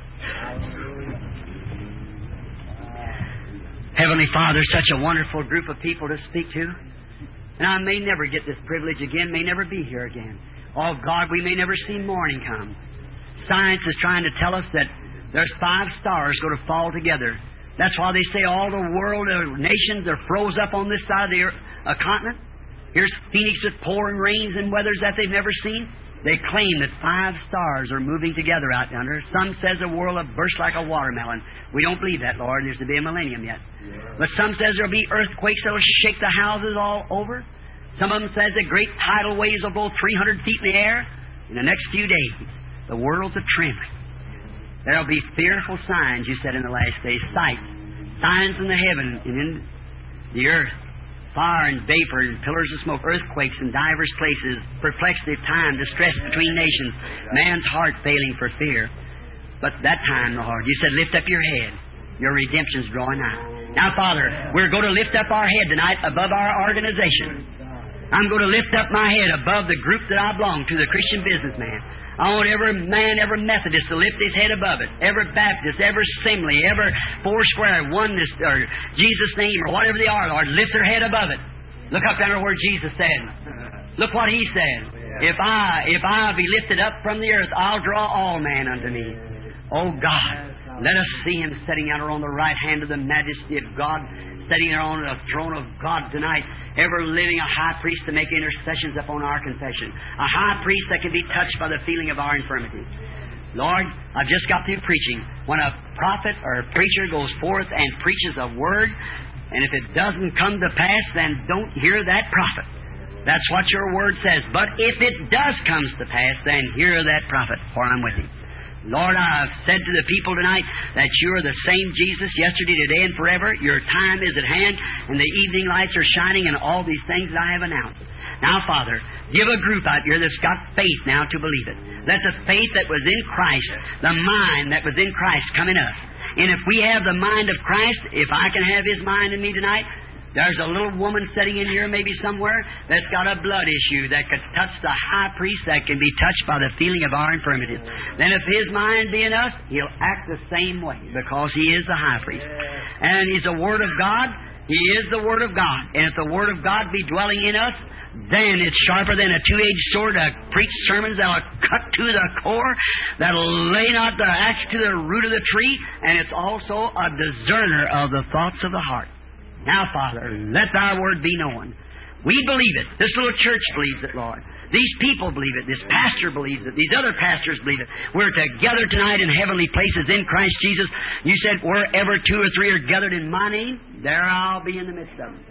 Heavenly Father, such a wonderful group of people to speak to. And I may never get this privilege again, may never be here again. Oh, God, we may never see morning come. Science is trying to tell us that there's five stars going to fall together. That's why they say all the world uh, nations are froze up on this side of the earth, uh, continent. Here's Phoenix with pouring rains and weathers that they've never seen. They claim that five stars are moving together out yonder. Some says the world will burst like a watermelon. We don't believe that, Lord. There's to be a millennium yet. Yeah. But some says there'll be earthquakes that'll shake the houses all over. Some of them says that great tidal waves will go three hundred feet in the air. In the next few days, the world's a trembling. There'll be fearful signs, you said, in the last days. Sights. Signs in the heaven and in the earth. Fire and vapor and pillars of smoke. Earthquakes in divers places. Perplexity of time. Distress between nations. Man's heart failing for fear. But that time, Lord, you said, lift up your head. Your redemption's drawing nigh. Now, Father, we're going to lift up our head tonight above our organization. I'm going to lift up my head above the group that I belong to, the Christian businessman. I want every man, every Methodist to lift his head above it. Every Baptist, every Assembly, every Foursquare, Oneness, or Jesus' name, or whatever they are, Lord, lift their head above it. Look up there where Jesus said. Look what He said. If I, if I be lifted up from the earth, I'll draw all men unto me. Oh God, let us see Him sitting out on the right hand of the majesty of God, sitting there on the throne of God tonight, ever living a high priest to make intercessions upon our confession. A high priest that can be touched by the feeling of our infirmities. Lord, I've just got through preaching. When a prophet or a preacher goes forth and preaches a word, and if it doesn't come to pass, then don't hear that prophet. That's what your word says. But if it does come to pass, then hear that prophet, for I'm with him. Lord, I've said to the people tonight that you are the same Jesus yesterday, today, and forever. Your time is at hand, and the evening lights are shining, and all these things that I have announced. Now, Father, give a group out here that's got faith now to believe it. Let the faith that was in Christ, the mind that was in Christ, come in us. And if we have the mind of Christ, if I can have His mind in me tonight, there's a little woman sitting in here maybe somewhere that's got a blood issue that could touch the high priest, that can be touched by the feeling of our infirmities. Then if His mind be in us, He'll act the same way because He is the high priest. And He's the Word of God. He is the Word of God. And if the Word of God be dwelling in us, then it's sharper than a two-edged sword to preach sermons that'll cut to the core, that'll lay not the axe to the root of the tree, and it's also a discerner of the thoughts of the heart. Now, Father, let Thy Word be known. We believe it. This little church believes it, Lord. These people believe it. This pastor believes it. These other pastors believe it. We're together tonight in heavenly places in Christ Jesus. You said, wherever two or three are gathered in My name, there I'll be in the midst of them.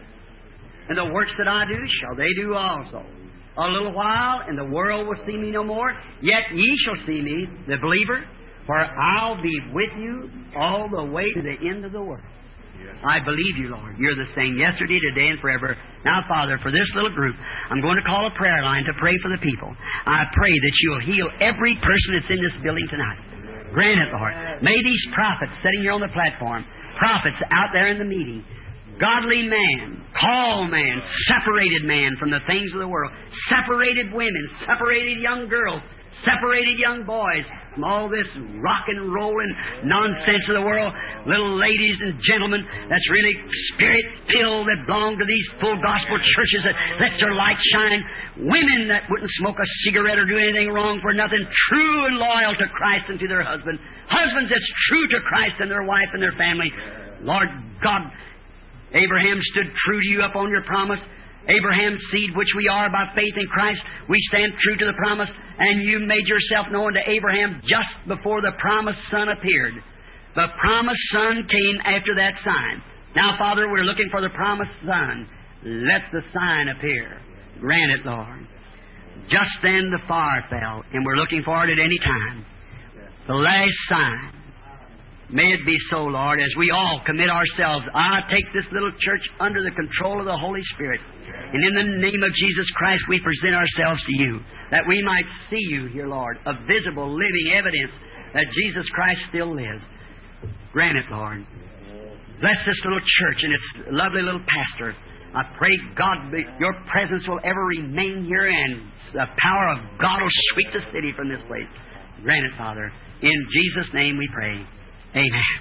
And the works that I do shall they do also. A little while, and the world will see Me no more. Yet ye shall see Me, the believer, for I'll be with you all the way to the end of the world. I believe you, Lord. You're the same yesterday, today, and forever. Now, Father, for this little group, I'm going to call a prayer line to pray for the people. I pray that you'll heal every person that's in this building tonight. Grant it, Lord. May these prophets sitting here on the platform, prophets out there in the meeting, godly man, called man, separated man from the things of the world, separated women, separated young girls, separated young boys from all this rock and rolling nonsense of the world, little ladies and gentlemen that's really spirit-filled that belong to these full gospel churches that lets their light shine, women that wouldn't smoke a cigarette or do anything wrong for nothing, true and loyal to Christ and to their husband, husbands that's true to Christ and their wife and their family. Lord God, Abraham stood true to you upon your promise. Abraham's seed, which we are by faith in Christ, we stand true to the promise, and you made yourself known to Abraham just before the promised son appeared. The promised son came after that sign. Now, Father, we're looking for the promised son. Let the sign appear. Grant it, Lord. Just then the fire fell, and we're looking for it at any time. The last sign. May it be so, Lord, as we all commit ourselves. I take this little church under the control of the Holy Spirit. And in the name of Jesus Christ, we present ourselves to you, that we might see you here, Lord, a visible, living evidence that Jesus Christ still lives. Grant it, Lord. Bless this little church and its lovely little pastor. I pray, God, that your presence will ever remain here, and the power of God will sweep the city from this place. Grant it, Father. In Jesus' name we pray. Amen.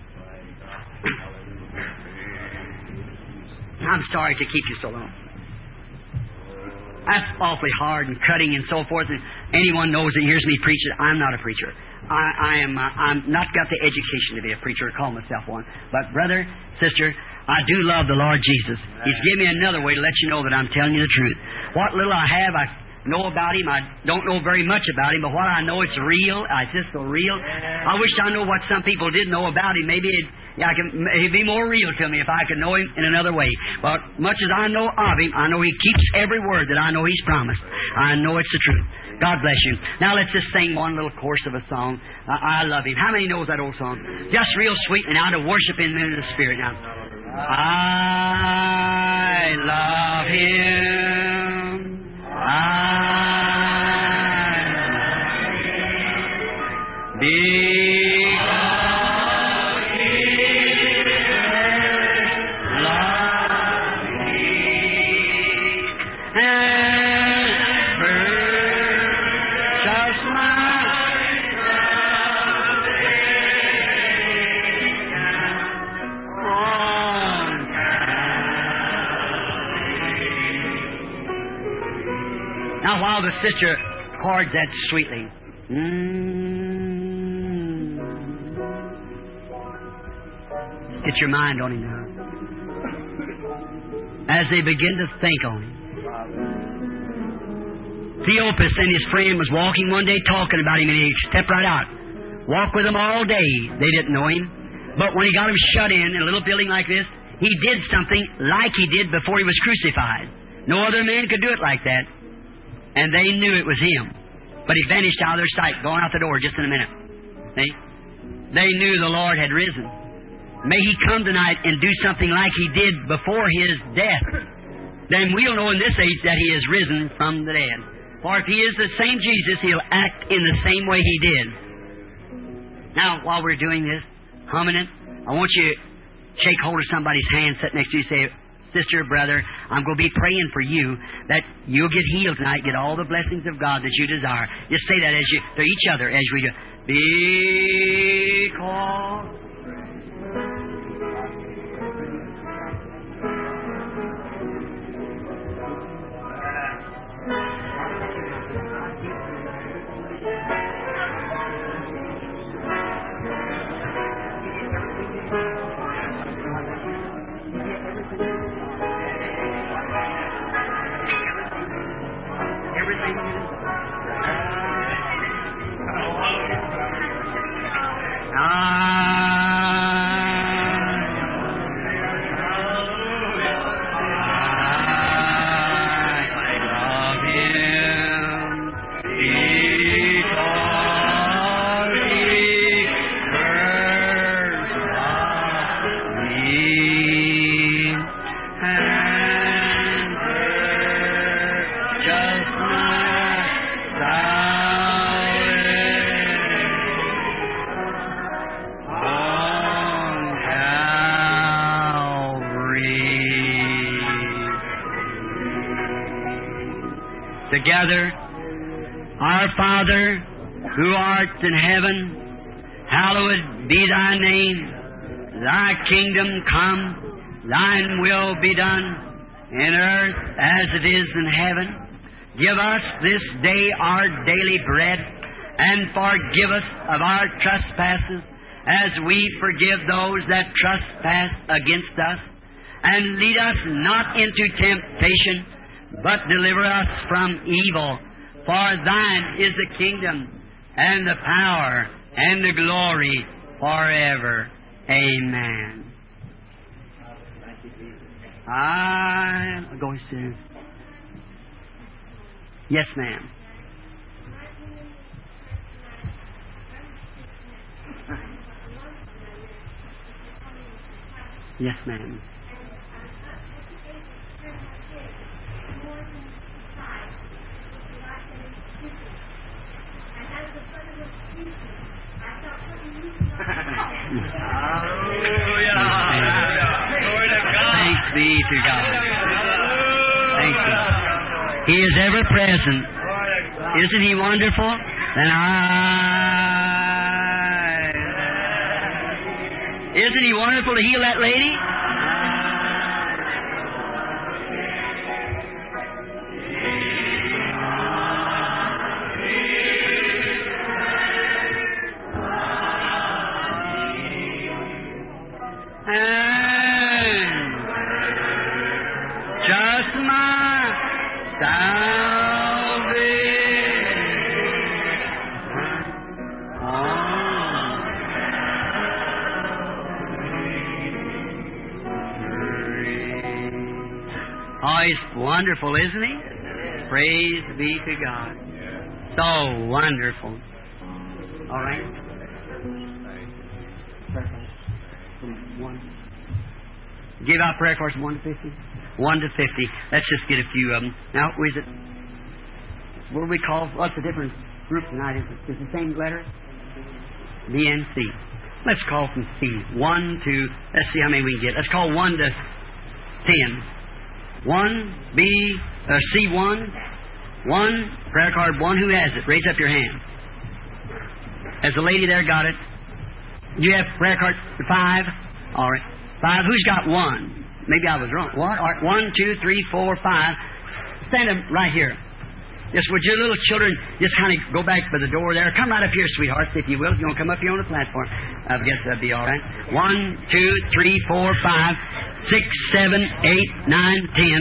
I'm sorry to keep you so long. That's awfully hard and cutting and so forth. And anyone knows that hears me preach it. I'm not a preacher. I, I am. Uh, I'm not got the education to be a preacher or call myself one. But brother, sister, I do love the Lord Jesus. He's given me another way to let you know that I'm telling you the truth. What little I have, I know about Him. I don't know very much about Him, but what I know, it's real. It's just so real. I wish I knew what some people did know about Him. Maybe it, yeah, I can, it'd be more real to me if I could know Him in another way. But much as I know of Him, I know He keeps every word that I know He's promised. I know it's the truth. God bless you. Now let's just sing one little chorus of a song. I, I love Him. How many knows that old song? Just real sweet, and now to worship Him in the Spirit. Now, I love Him. I because He loves me and purchased my salvation on Calvary. Now, while the sister chords that sweetly, mm, get your mind on Him now. As they begin to think on Him. Theophilus and his friend was walking one day talking about Him, and he stepped right out. Walked with them all day. They didn't know Him. But when he got him shut in in a little building like this, he did something like he did before he was crucified. No other man could do it like that. And they knew it was Him. But He vanished out of their sight, going out the door just in a minute. See? They knew the Lord had risen. May He come tonight and do something like He did before His death. Then we'll know in this age that He is risen from the dead. For if He is the same Jesus, He'll act in the same way He did. Now, while we're doing this, humming it, I want you to shake hold of somebody's hand sitting next to you and say, sister, brother, I'm going to be praying for you that you'll get healed tonight, get all the blessings of God that you desire. Just say that as you to each other as we do. Because together. Our Father, who art in heaven, hallowed be thy name. Thy kingdom come, thine will be done, in earth as it is in heaven. Give us this day our daily bread, and forgive us of our trespasses, as we forgive those that trespass against us. And lead us not into temptation, but deliver us from evil. For thine is the kingdom, and the power, and the glory, forever. Amen. I'll go soon. Yes, ma'am. Yes, ma'am. Thanks be to God. Thank you. He is ever present. Isn't He wonderful? Then I. Isn't He wonderful to heal that lady? Just my Oh, He's wonderful, isn't He? Praise be to God. So wonderful. All right. Give out prayer cards from one to fifty. One to fifty. Let's just get a few of them. Now, is it? What do we call? What's the different group tonight? Is it is the same letter? B and C. Let's call from C. One to. Let's see how many we can get. Let's call one to ten. One B uh, C one. One prayer card. One. Who has it? Raise up your hand. Has the lady there got it? You have prayer card five. All right. Five. Who's got one? Maybe I was wrong. One, all right. One, two, three, four, five. Stand up right here. Just would your little children just kind of go back by the door there. Come right up here, sweethearts, if you will. If you want to come up here on the platform, I guess that'd be all right. One, two, three, four, five, six, seven, eight, nine, ten,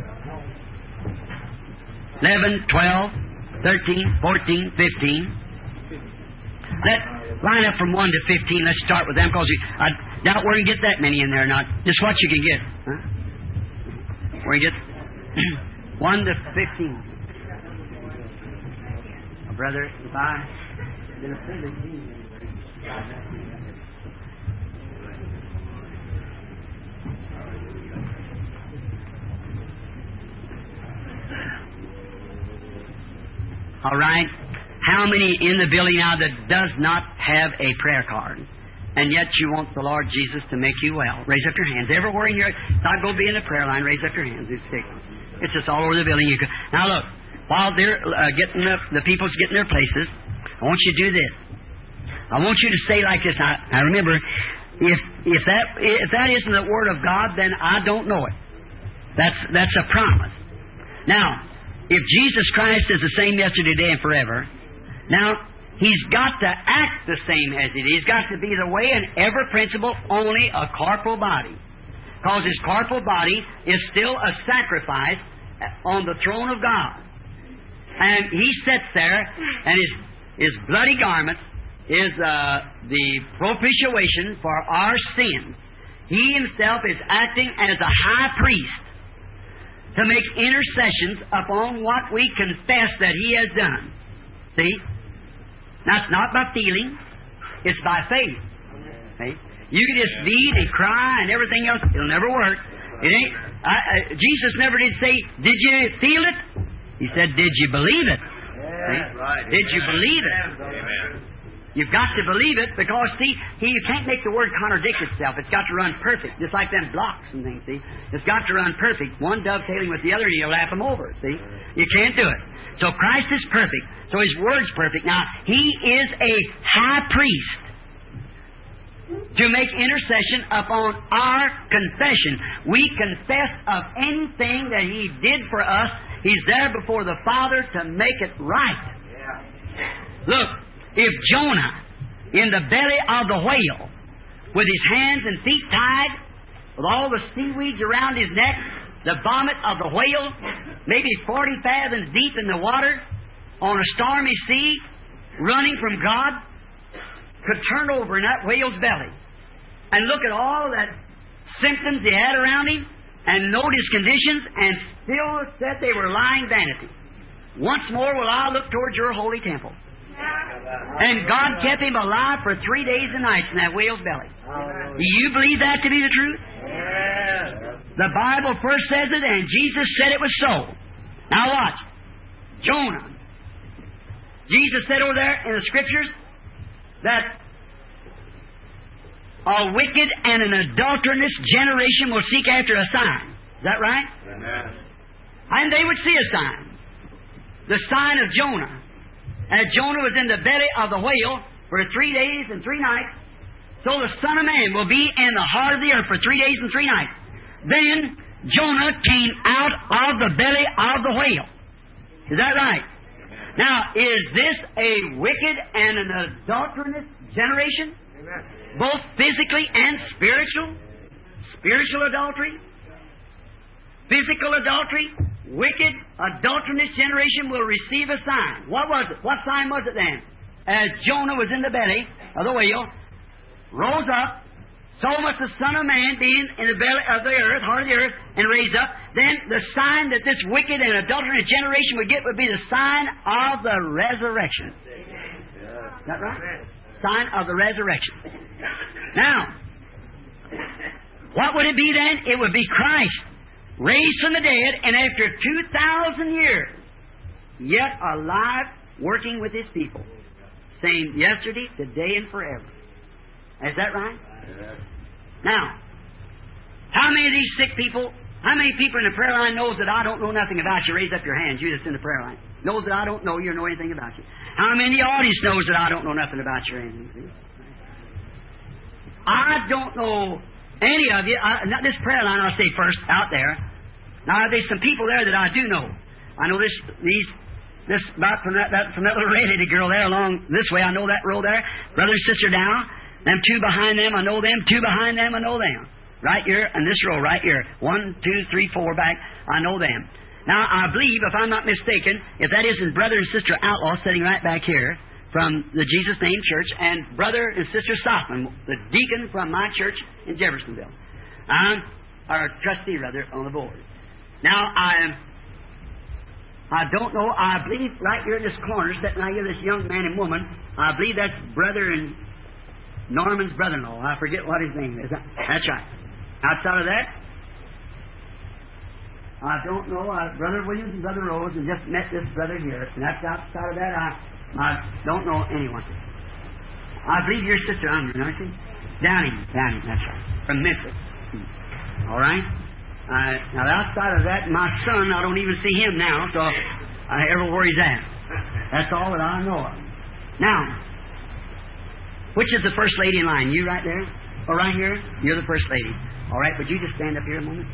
eleven, twelve, thirteen, fourteen, fifteen. Let line up from one to fifteen. Let's start with them, because I doubt we're going to get that many in there. Not just what you can get. Huh? We're going to get one to fifteen. Oh, brother, if I did a thing to you. All right. How many in the building now that does not have a prayer card, and yet you want the Lord Jesus to make you well? Raise up your hands. Everywhere in here, not going to be in the prayer line. Raise up your hands. It's stick. It's just all over the building. You can, now look, while they're uh, getting the, the people's getting their places, I want you to do this. I want you to say like this. Now, now remember, if if that if that isn't the Word of God, then I don't know it. That's that's a promise. Now, if Jesus Christ is the same yesterday, today, and forever. Now, He's got to act the same as it is. He's got to be the way and ever principle, only a corporal body. Because His corporal body is still a sacrifice on the throne of God. And He sits there, and His, his bloody garment is uh, the propitiation for our sins. He Himself is acting as a high priest to make intercessions upon what we confess that He has done. See? Now, it's not by feeling. It's by faith. See? You can just beat and cry and everything else. It'll never work. It ain't. I, I, Jesus never did say, did you feel it? He said, did you believe it? Yeah, right. Did you believe it? Amen. You've got to believe it because, see, he, you can't make the Word contradict itself. It's got to run perfect, just like them blocks and things, see. It's got to run perfect. One dovetailing with the other, and you'll lap them over, see. You can't do it. So Christ is perfect. So His Word's perfect. Now, He is a high priest to make intercession upon our confession. We confess of anything that He did for us. He's there before the Father to make it right. Look, if Jonah, in the belly of the whale, with his hands and feet tied, with all the seaweeds around his neck, the vomit of the whale, maybe forty fathoms deep in the water, on a stormy sea, running from God, could turn over in that whale's belly and look at all that symptoms he had around him and note his conditions and still said they were lying vanity. Once more will I look towards your holy temple. And God kept him alive for three days and nights in that whale's belly. Do you believe that to be the truth? The Bible first says it, and Jesus said it was so. Now watch. Jonah. Jesus said over there in the Scriptures that a wicked and an adulterous generation will seek after a sign. Is that right? Amen. And they would see a sign. The sign of Jonah. As Jonah was in the belly of the whale for three days and three nights, so the Son of Man will be in the heart of the earth for three days and three nights. Then Jonah came out of the belly of the whale. Is that right? Now, is this a wicked and an adulterous generation? Amen. Both physically and spiritual? Spiritual adultery? Physical adultery? Wicked, adulterous generation will receive a sign. What was it? What sign was it then? As Jonah was in the belly of the whale, rose up, so must the Son of Man be in the belly of the earth, heart of the earth, and raised up. Then the sign that this wicked and adulterous generation would get would be the sign of the resurrection. Is that right? Sign of the resurrection. Now, what would it be then? It would be Christ, raised from the dead, and after two thousand years, yet alive, working with His people. Same yesterday, today, and forever. Is that right? Yeah. Now, how many of these sick people, how many people in the prayer line knows that I don't know nothing about you? Raise up your hands, you that's in the prayer line. Knows that I don't know you or know anything about you. How many in the audience knows that I don't know nothing about you or anything? I don't know any of you. I, not this prayer line, I'll say first, out there. Now, there's some people there that I do know. I know this, these, this, about from that, that from that little red-headed girl there along this way, I know that row there. Brother and sister down. Them two behind them, I know them. Two behind them, I know them. Right here, and this row right here. One, two, three, four back, I know them. Now, I believe, if I'm not mistaken, if that isn't Brother and Sister Outlaw sitting right back here from the Jesus Name Church, and Brother and Sister Softman, the deacon from my church in Jeffersonville. Um, our trustee, rather, on the board. Now, I I don't know. I believe right here in this corner, sitting right here, this young man and woman, I believe that's Brother and Norman's brother-in-law. I forget what his name is. That's right. Outside of that, I don't know. Uh, Brother Williams and Brother Rose and just met this brother here. And that's outside of that, I, I don't know anyone. I believe your sister, Andrew, aren't you? Downing. Downing, that's right. From Memphis. All right? Uh, now, outside of that, my son, I don't even see him now, so I everywhere he's at. That's all that I know of. Now, which is the first lady in line? You right there? Or right here? You're the first lady. All right, would you just stand up here a moment?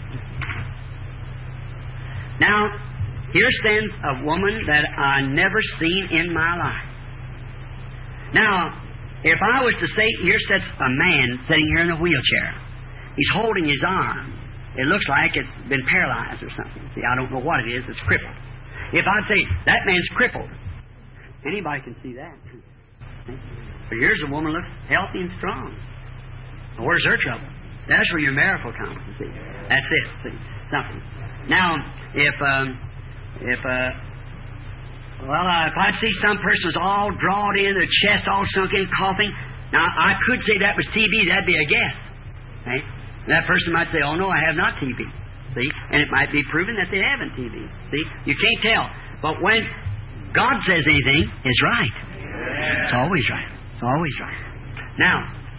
Now, here stands a woman that I never seen in my life. Now, if I was to say, here sits a man sitting here in a wheelchair. He's holding his arm. It looks like it's been paralyzed or something. See, I don't know what it is. It's crippled. If I'd say, that man's crippled, anybody can see that. But here's a woman looks healthy and strong. Well, where's her trouble? That's where your miracle comes, you see. That's it, see. Something. Now, if, um, if, uh, well, uh, if I'd see some person was all drawn in, their chest all sunk in, coughing, now, I could say that was T B. That'd be a guess. Right? That person might say, oh, no, I have not T B. See? And it might be proven that they haven't T B. See? You can't tell. But when God says anything, it's right. It's always right. It's always right. Now,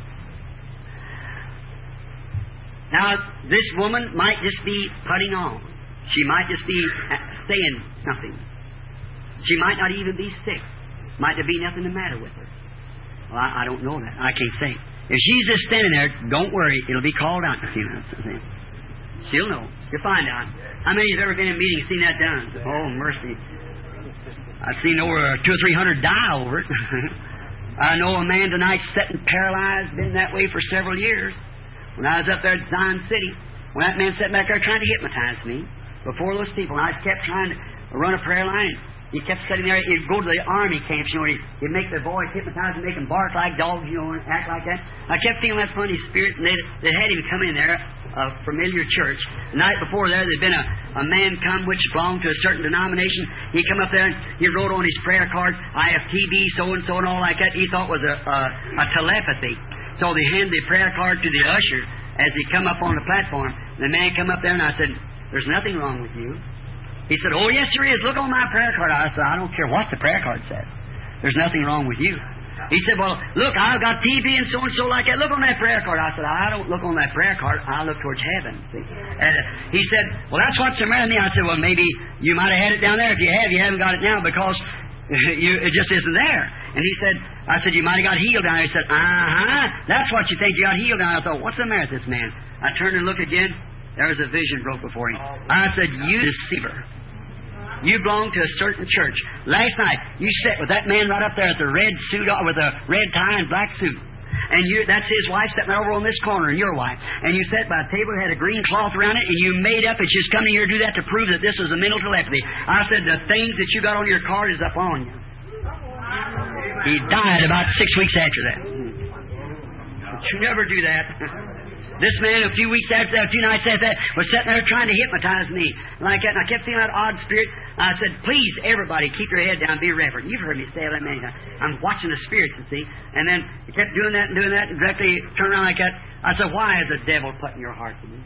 now this woman might just be putting on. She might just be saying something. She might not even be sick. Might there be nothing the matter with her? Well, I, I don't know that. I can't say. If she's just standing there, don't worry. It'll be called out in a few minutes. She'll know. You'll find out. How many have ever been in a meeting and seen that done? Oh, mercy. I've seen over two or three hundred die over it. I know a man tonight sitting paralyzed, been that way for several years. When I was up there at Zion City, when that man sat back there trying to hypnotize me before those people, and I kept trying to run a prayer line. He kept sitting there. He'd go to the army camps, you know, he'd, he'd make the boys hypnotize and make them bark like dogs, you know, and act like that. I kept feeling that funny spirit, and they they had him come in there, a familiar church. The night before there, there'd been a, a man come which belonged to a certain denomination. He'd come up there, and he wrote on his prayer card, I have T B, so-and-so, and all like that. He thought was a, a, a telepathy. So they handed the prayer card to the usher as he come up on the platform. The man come up there, and I said, there's nothing wrong with you. He said, oh, yes, there is. Look on my prayer card. I said, I don't care what the prayer card says. There's nothing wrong with you. He said, well, look, I've got T B and so-and-so like that. Look on that prayer card. I said, I don't look on that prayer card. I look towards heaven. See? And he said, well, that's what's the matter with me. I said, well, maybe you might have had it down there. If you have, you haven't got it now because you, it just isn't there. And he said, I said, you might have got healed down there. He said, uh-huh. That's what you think you got healed down there. I thought, what's the matter with this man? I turned and looked again. There was a vision broke before him. I said, you deceiver. You belong to a certain church. Last night, you sat with that man right up there with the red suit, with a red tie and black suit. And you, that's his wife sitting over on this corner, and your wife. And you sat by a table that had a green cloth around it, and you made up that she's coming here to do that to prove that this is a mental telepathy. I said, the things that you got on your card is up on you. He died about six weeks after that. But you never do that. This man, a few weeks after that, a few nights after that, was sitting there trying to hypnotize me like that. And I kept feeling that odd spirit. I said, please, everybody, keep your head down, be reverent. You've heard me say that many times. I'm watching the spirits, you see. And then he kept doing that and doing that. Exactly, turned around like that. I said, why is the devil putting your heart in me?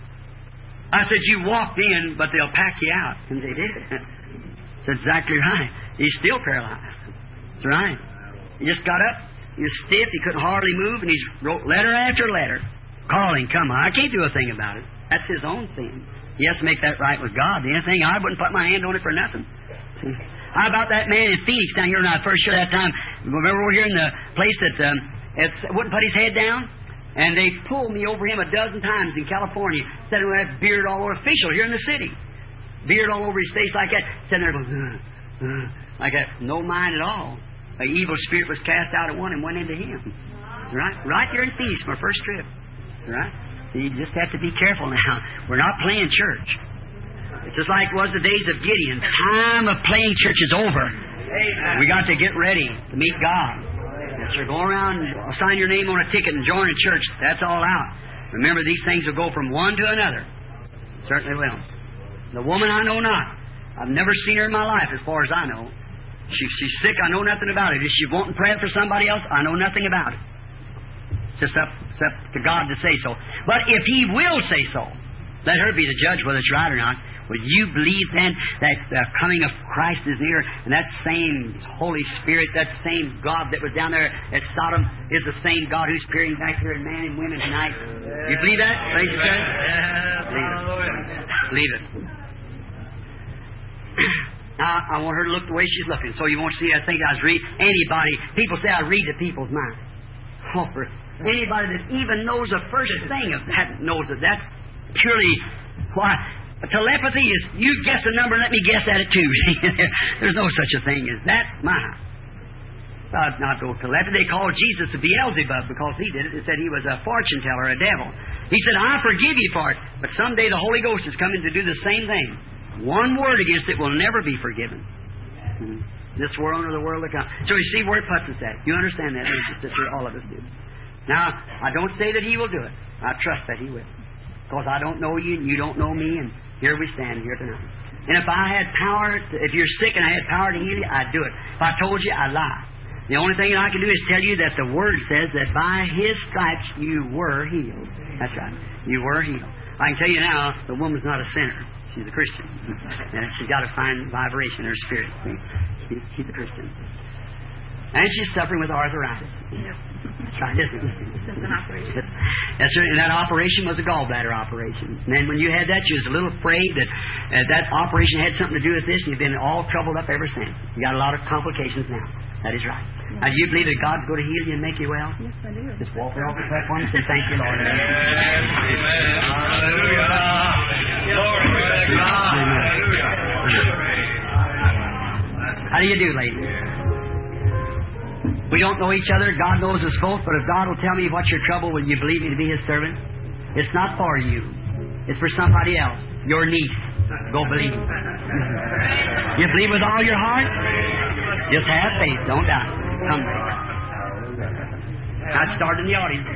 I said, you walked in, but they'll pack you out. And they did. That's exactly right. He's still paralyzed. That's right. He just got up. He was stiff. He couldn't hardly move. And he wrote letter after letter. Calling, come on. I can't do a thing about it. That's his own sin. He has to make that right with God. The only thing, I wouldn't put my hand on it for nothing. See? How about that man in Phoenix down here when I first showed that time? Remember over here in the place that um, it wouldn't put his head down? And they pulled me over him a dozen times in California, sitting with that beard all over, official here in the city. Beard all over his face like that, sitting there going, uh, uh, like that. No mind at all. An evil spirit was cast out of one and went into him. Right? Right here in Phoenix, my first trip. Right? So you just have to be careful now. We're not playing church. It's just like it was the days of Gideon. Time of playing church is over. Amen. We got to get ready to meet God. So go around and sign your name on a ticket and join a church. That's all out. Remember, these things will go from one to another. Certainly will. The woman I know not. I've never seen her in my life as far as I know. She, she's sick. I know nothing about it. If she wanting prayer for somebody else, I know nothing about it. It's just up, it's up to God to say so. But if He will say so, let her be the judge whether it's right or not. Will you believe then that the coming of Christ is near, and that same Holy Spirit, that same God that was down there at Sodom is the same God who's peering back here in man and women tonight? You believe that? Praise the Lord. Believe it. Believe it. Now, I want her to look the way she's looking, so you won't see I think I was reading. Anybody, people say I read the people's mind. Oh, for anybody that even knows the first thing of that knows that that's purely, why, telepathy is, you guess a number and let me guess at it too. There's no such a thing as that. My, uh, not no telepathy. They called Jesus a Beelzebub because he did it. They said he was a fortune teller, a devil. He said, I forgive you for it. But someday the Holy Ghost is coming to do the same thing. One word against it will never be forgiven. Mm-hmm. This world or the world to come. So you see where it puts us at. You understand that, sister? All of us do. Now, I don't say that He will do it. I trust that He will. Because I don't know you and you don't know me, and here we stand here tonight. And if I had power, to, if you're sick and I had power to heal you, I'd do it. If I told you, I'd lie. The only thing that I can do is tell you that the Word says that by His stripes you were healed. That's right. You were healed. I can tell you now, the woman's not a sinner. She's a Christian. And she's got a fine vibration in her spirit. She, she's a Christian. And she's suffering with arthritis. That's right, isn't it? That's an operation. That's right. And that operation was a gallbladder operation. And then when you had that, she was a little afraid that uh, that operation had something to do with this, and you've been all troubled up ever since. You got a lot of complications now. That is right. Yes. Now, do you believe that God's going to heal you and make you well? Yes, I do. Just walk right off the platform and say, thank you, Lord. Amen. Hallelujah. Glory to God. Hallelujah. How do you do, lady? We don't know each other. God knows us both. But if God will tell me what's your trouble, will you believe me to be His servant? It's not for you. It's for somebody else. Your niece. Go believe. You believe with all your heart? Just have faith. Don't doubt. Come. Now start in the audience.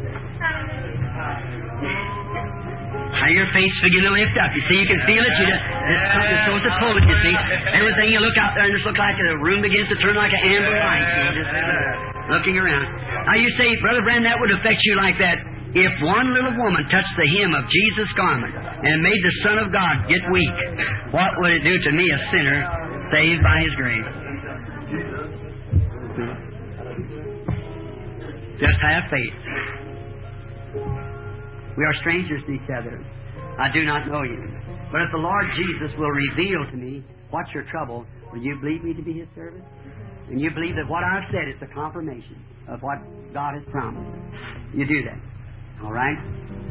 Now your faith's beginning to lift up. You see, you can feel it. You just, it's, it's supposed to pull it, you see. Everything you look out there and just look like the room begins to turn like an amber light. You know, just uh, looking around. Now you say, Brother Brand, that would affect you like that. If one little woman touched the hem of Jesus' garment and made the Son of God get weak, what would it do to me, a sinner, saved by His grace? Just have faith. We are strangers to each other. I do not know you. But if the Lord Jesus will reveal to me what's your trouble, will you believe me to be His servant? And you believe that what I've said is the confirmation of what God has promised. You do that. All right?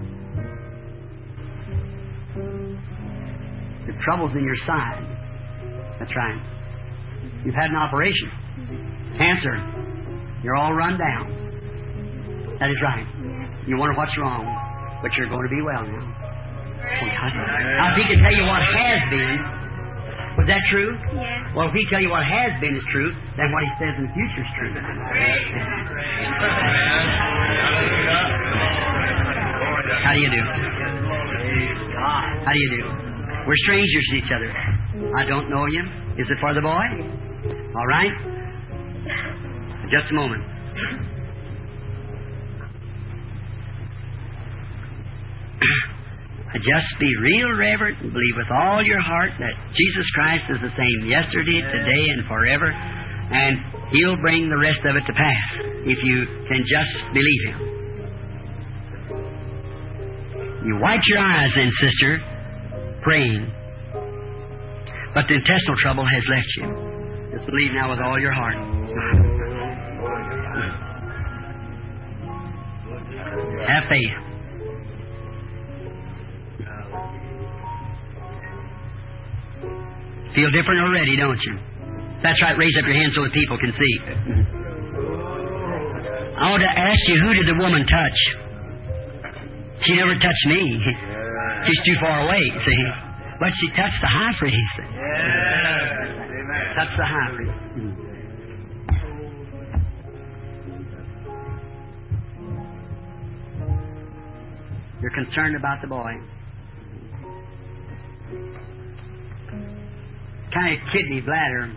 The trouble's in your side. That's right. You've had an operation. Cancer. You're all run down. That is right. You wonder what's wrong, but you're going to be well now. Now, if He can tell you what has been, was that true? Yes. Well, if He tell you what has been is true, then what He says in the future is true. How do you do? How do you do? We're strangers to each other. I don't know you. Is it for the boy? All right. Just a moment. Just be real reverent and believe with all your heart that Jesus Christ is the same yesterday, today, and forever, and He'll bring the rest of it to pass if you can just believe Him. You wipe your eyes then, sister, praying. But the intestinal trouble has left you. Just believe now with all your heart. Have faith. Feel different already, don't you? That's right. Raise up your hand so the people can see. I want to ask you, who did the woman touch? She never touched me. She's too far away, see? But she touched the high priest. Touched the high priest. You're concerned about the boy. Kind of kidney, bladder.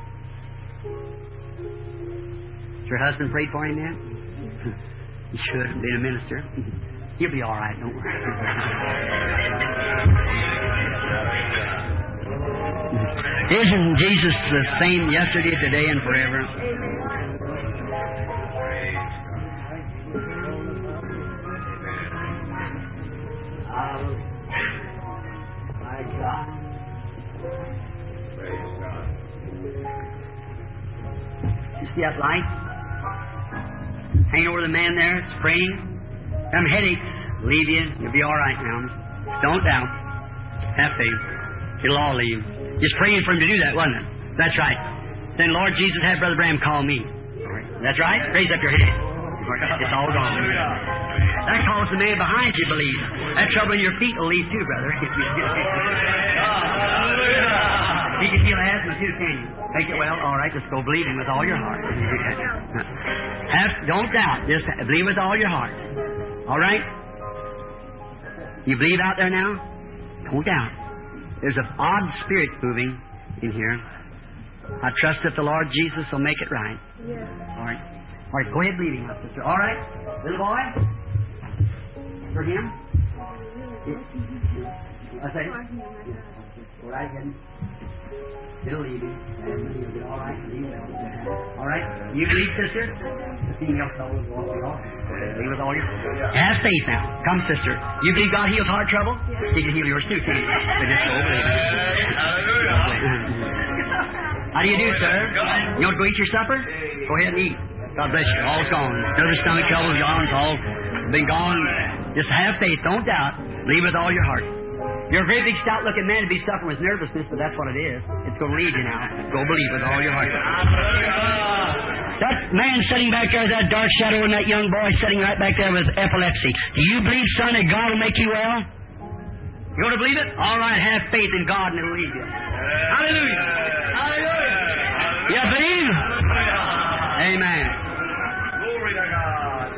Has your husband prayed for him yet? He should have been a minister. He'll be all right, don't worry. Isn't Jesus the same yesterday, today, and forever? My God. You see that light? Hang over the man there, it's praying. Them headaches leave you. You'll be all right now. Don't doubt. Have faith. It'll all leave. Just praying for him to do that, wasn't it? That's right. Then, Lord Jesus, have Brother Branham call me. That's right. Raise up your hand. It's all gone. That calls the man behind you, believe. That trouble in your feet will leave too, brother. You can feel asthma too, can you? Take it well. All right, just go believing with all your heart. Have, don't doubt. Just believe with all your heart. All right? You believe out there now? Don't doubt. There's an odd spirit moving in here. I trust that the Lord Jesus will make it right. Yes. All right. All right, go ahead believing, my sister. All right? Little boy? For him? I say, all right, again. Still leaving. And you'll be all right. All right? You believe, sister? The female fellow will walk you off. Believe with all your... Have faith now. Come, sister. You believe God heals heart trouble? He can heal yours too, can he? But just go believe it. How do you do, sir? You want to go eat your supper? Go ahead and eat. God bless you. All's gone. Nervous stomach trouble, yawns, all been gone. Just have faith. Don't doubt. Believe with all your heart. You're a great big stout-looking man to be suffering with nervousness, but that's what it is. It's going to lead you now. Go believe with all your heart. That man sitting back there, that dark shadow, and that young boy sitting right back there with epilepsy. Do you believe, son, that God will make you well? You want to believe it? All right, have faith in God and it'll lead you. Hallelujah. Hallelujah. You believe? Amen. Glory to God.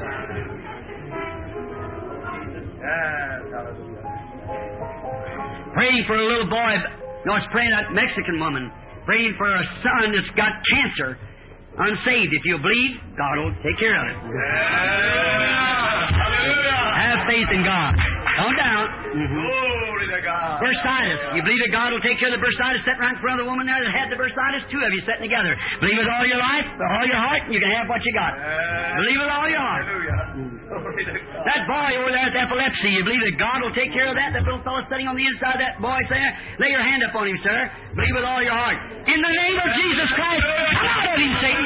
Yes, hallelujah. Praying for a little boy. No, it's praying that Mexican woman. Praying for a son that's got cancer. Unsaved. If you believe, God will take care of it. Yeah. Hallelujah. Have faith in God. Don't doubt. Mm-hmm. Glory to God. Bursitis. You believe that God will take care of the bursitis sitting right in front of the woman there that had the bursitis? Two of you sitting together. Believe with all your life, with all your heart, and you can have what you got. Yeah. Believe with all your heart. Hallelujah. Glory to God. That boy over there with epilepsy, you believe that God will take care of that? That little fellow sitting on the inside of that boy there? Lay your hand up on him, sir. Believe with all your heart. In the name of Jesus Christ, come out of him, Satan.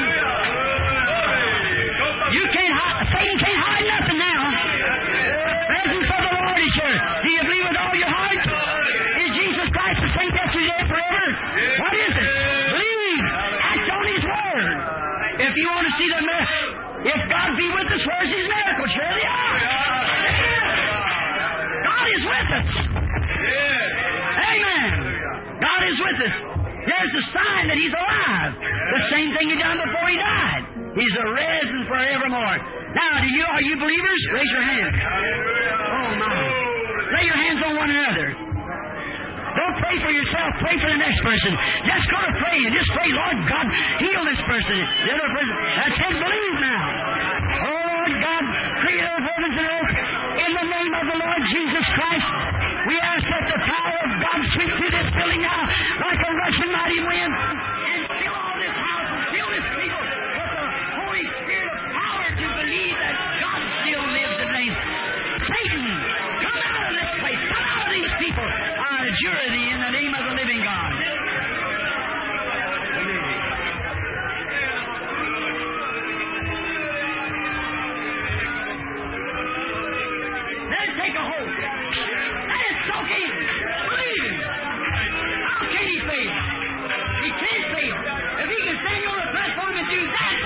You can't hide, Satan can't hide nothing now. Presence of the Lord is here. Do you believe with all your heart? Is Jesus Christ the same yesterday and forever? What is it? Believe. Act on His Word. If you want to see the miracle, if God be with us, where's His miracle? Surely are. God is with us. Amen. God is with us. There's a sign that He's alive. The same thing He done before He died. He's arisen forevermore. Now, do you are you believers? Raise your hand. Oh my! Lay your hands on one another. Don't pray for yourself. Pray for the next person. Just go to pray and just pray, Lord God, heal this person. The other person. That's it. Believe now. Oh Lord God, Creator of heavens and earth, in the name of the Lord Jesus Christ, we ask that the power of God sweep through this building now like a rushing mighty wind and fill all this house and fill this people with the Holy Spirit of power to believe that God still lives and reigns. Satan, come out of this place. Come out of these people. I adjure thee in the name of the living God. Let it take a hold. Let it soak in. Believe him. How can he fail? He can't fail. If he can stand on the platform and do that,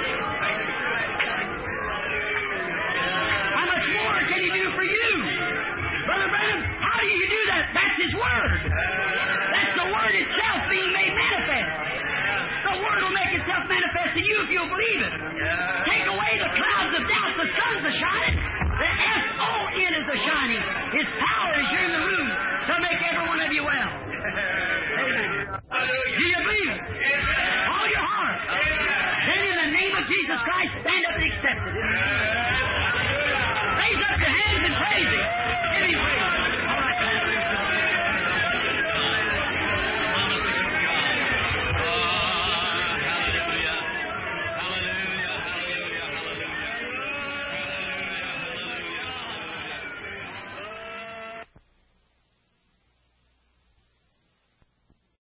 how much more can he do for you? Brother Branham, how do you do that? That's his Word. That's the Word itself being made manifest. The Word will make itself manifest to you if you'll believe it. Take away the clouds of doubt. The sun's a shining. The S O N is a shining. His power is here in the room to make every one of you well. Amen. Do you believe it? All your heart. Then in the name of Jesus Christ, stand up and accept it. Raise up your hands and praise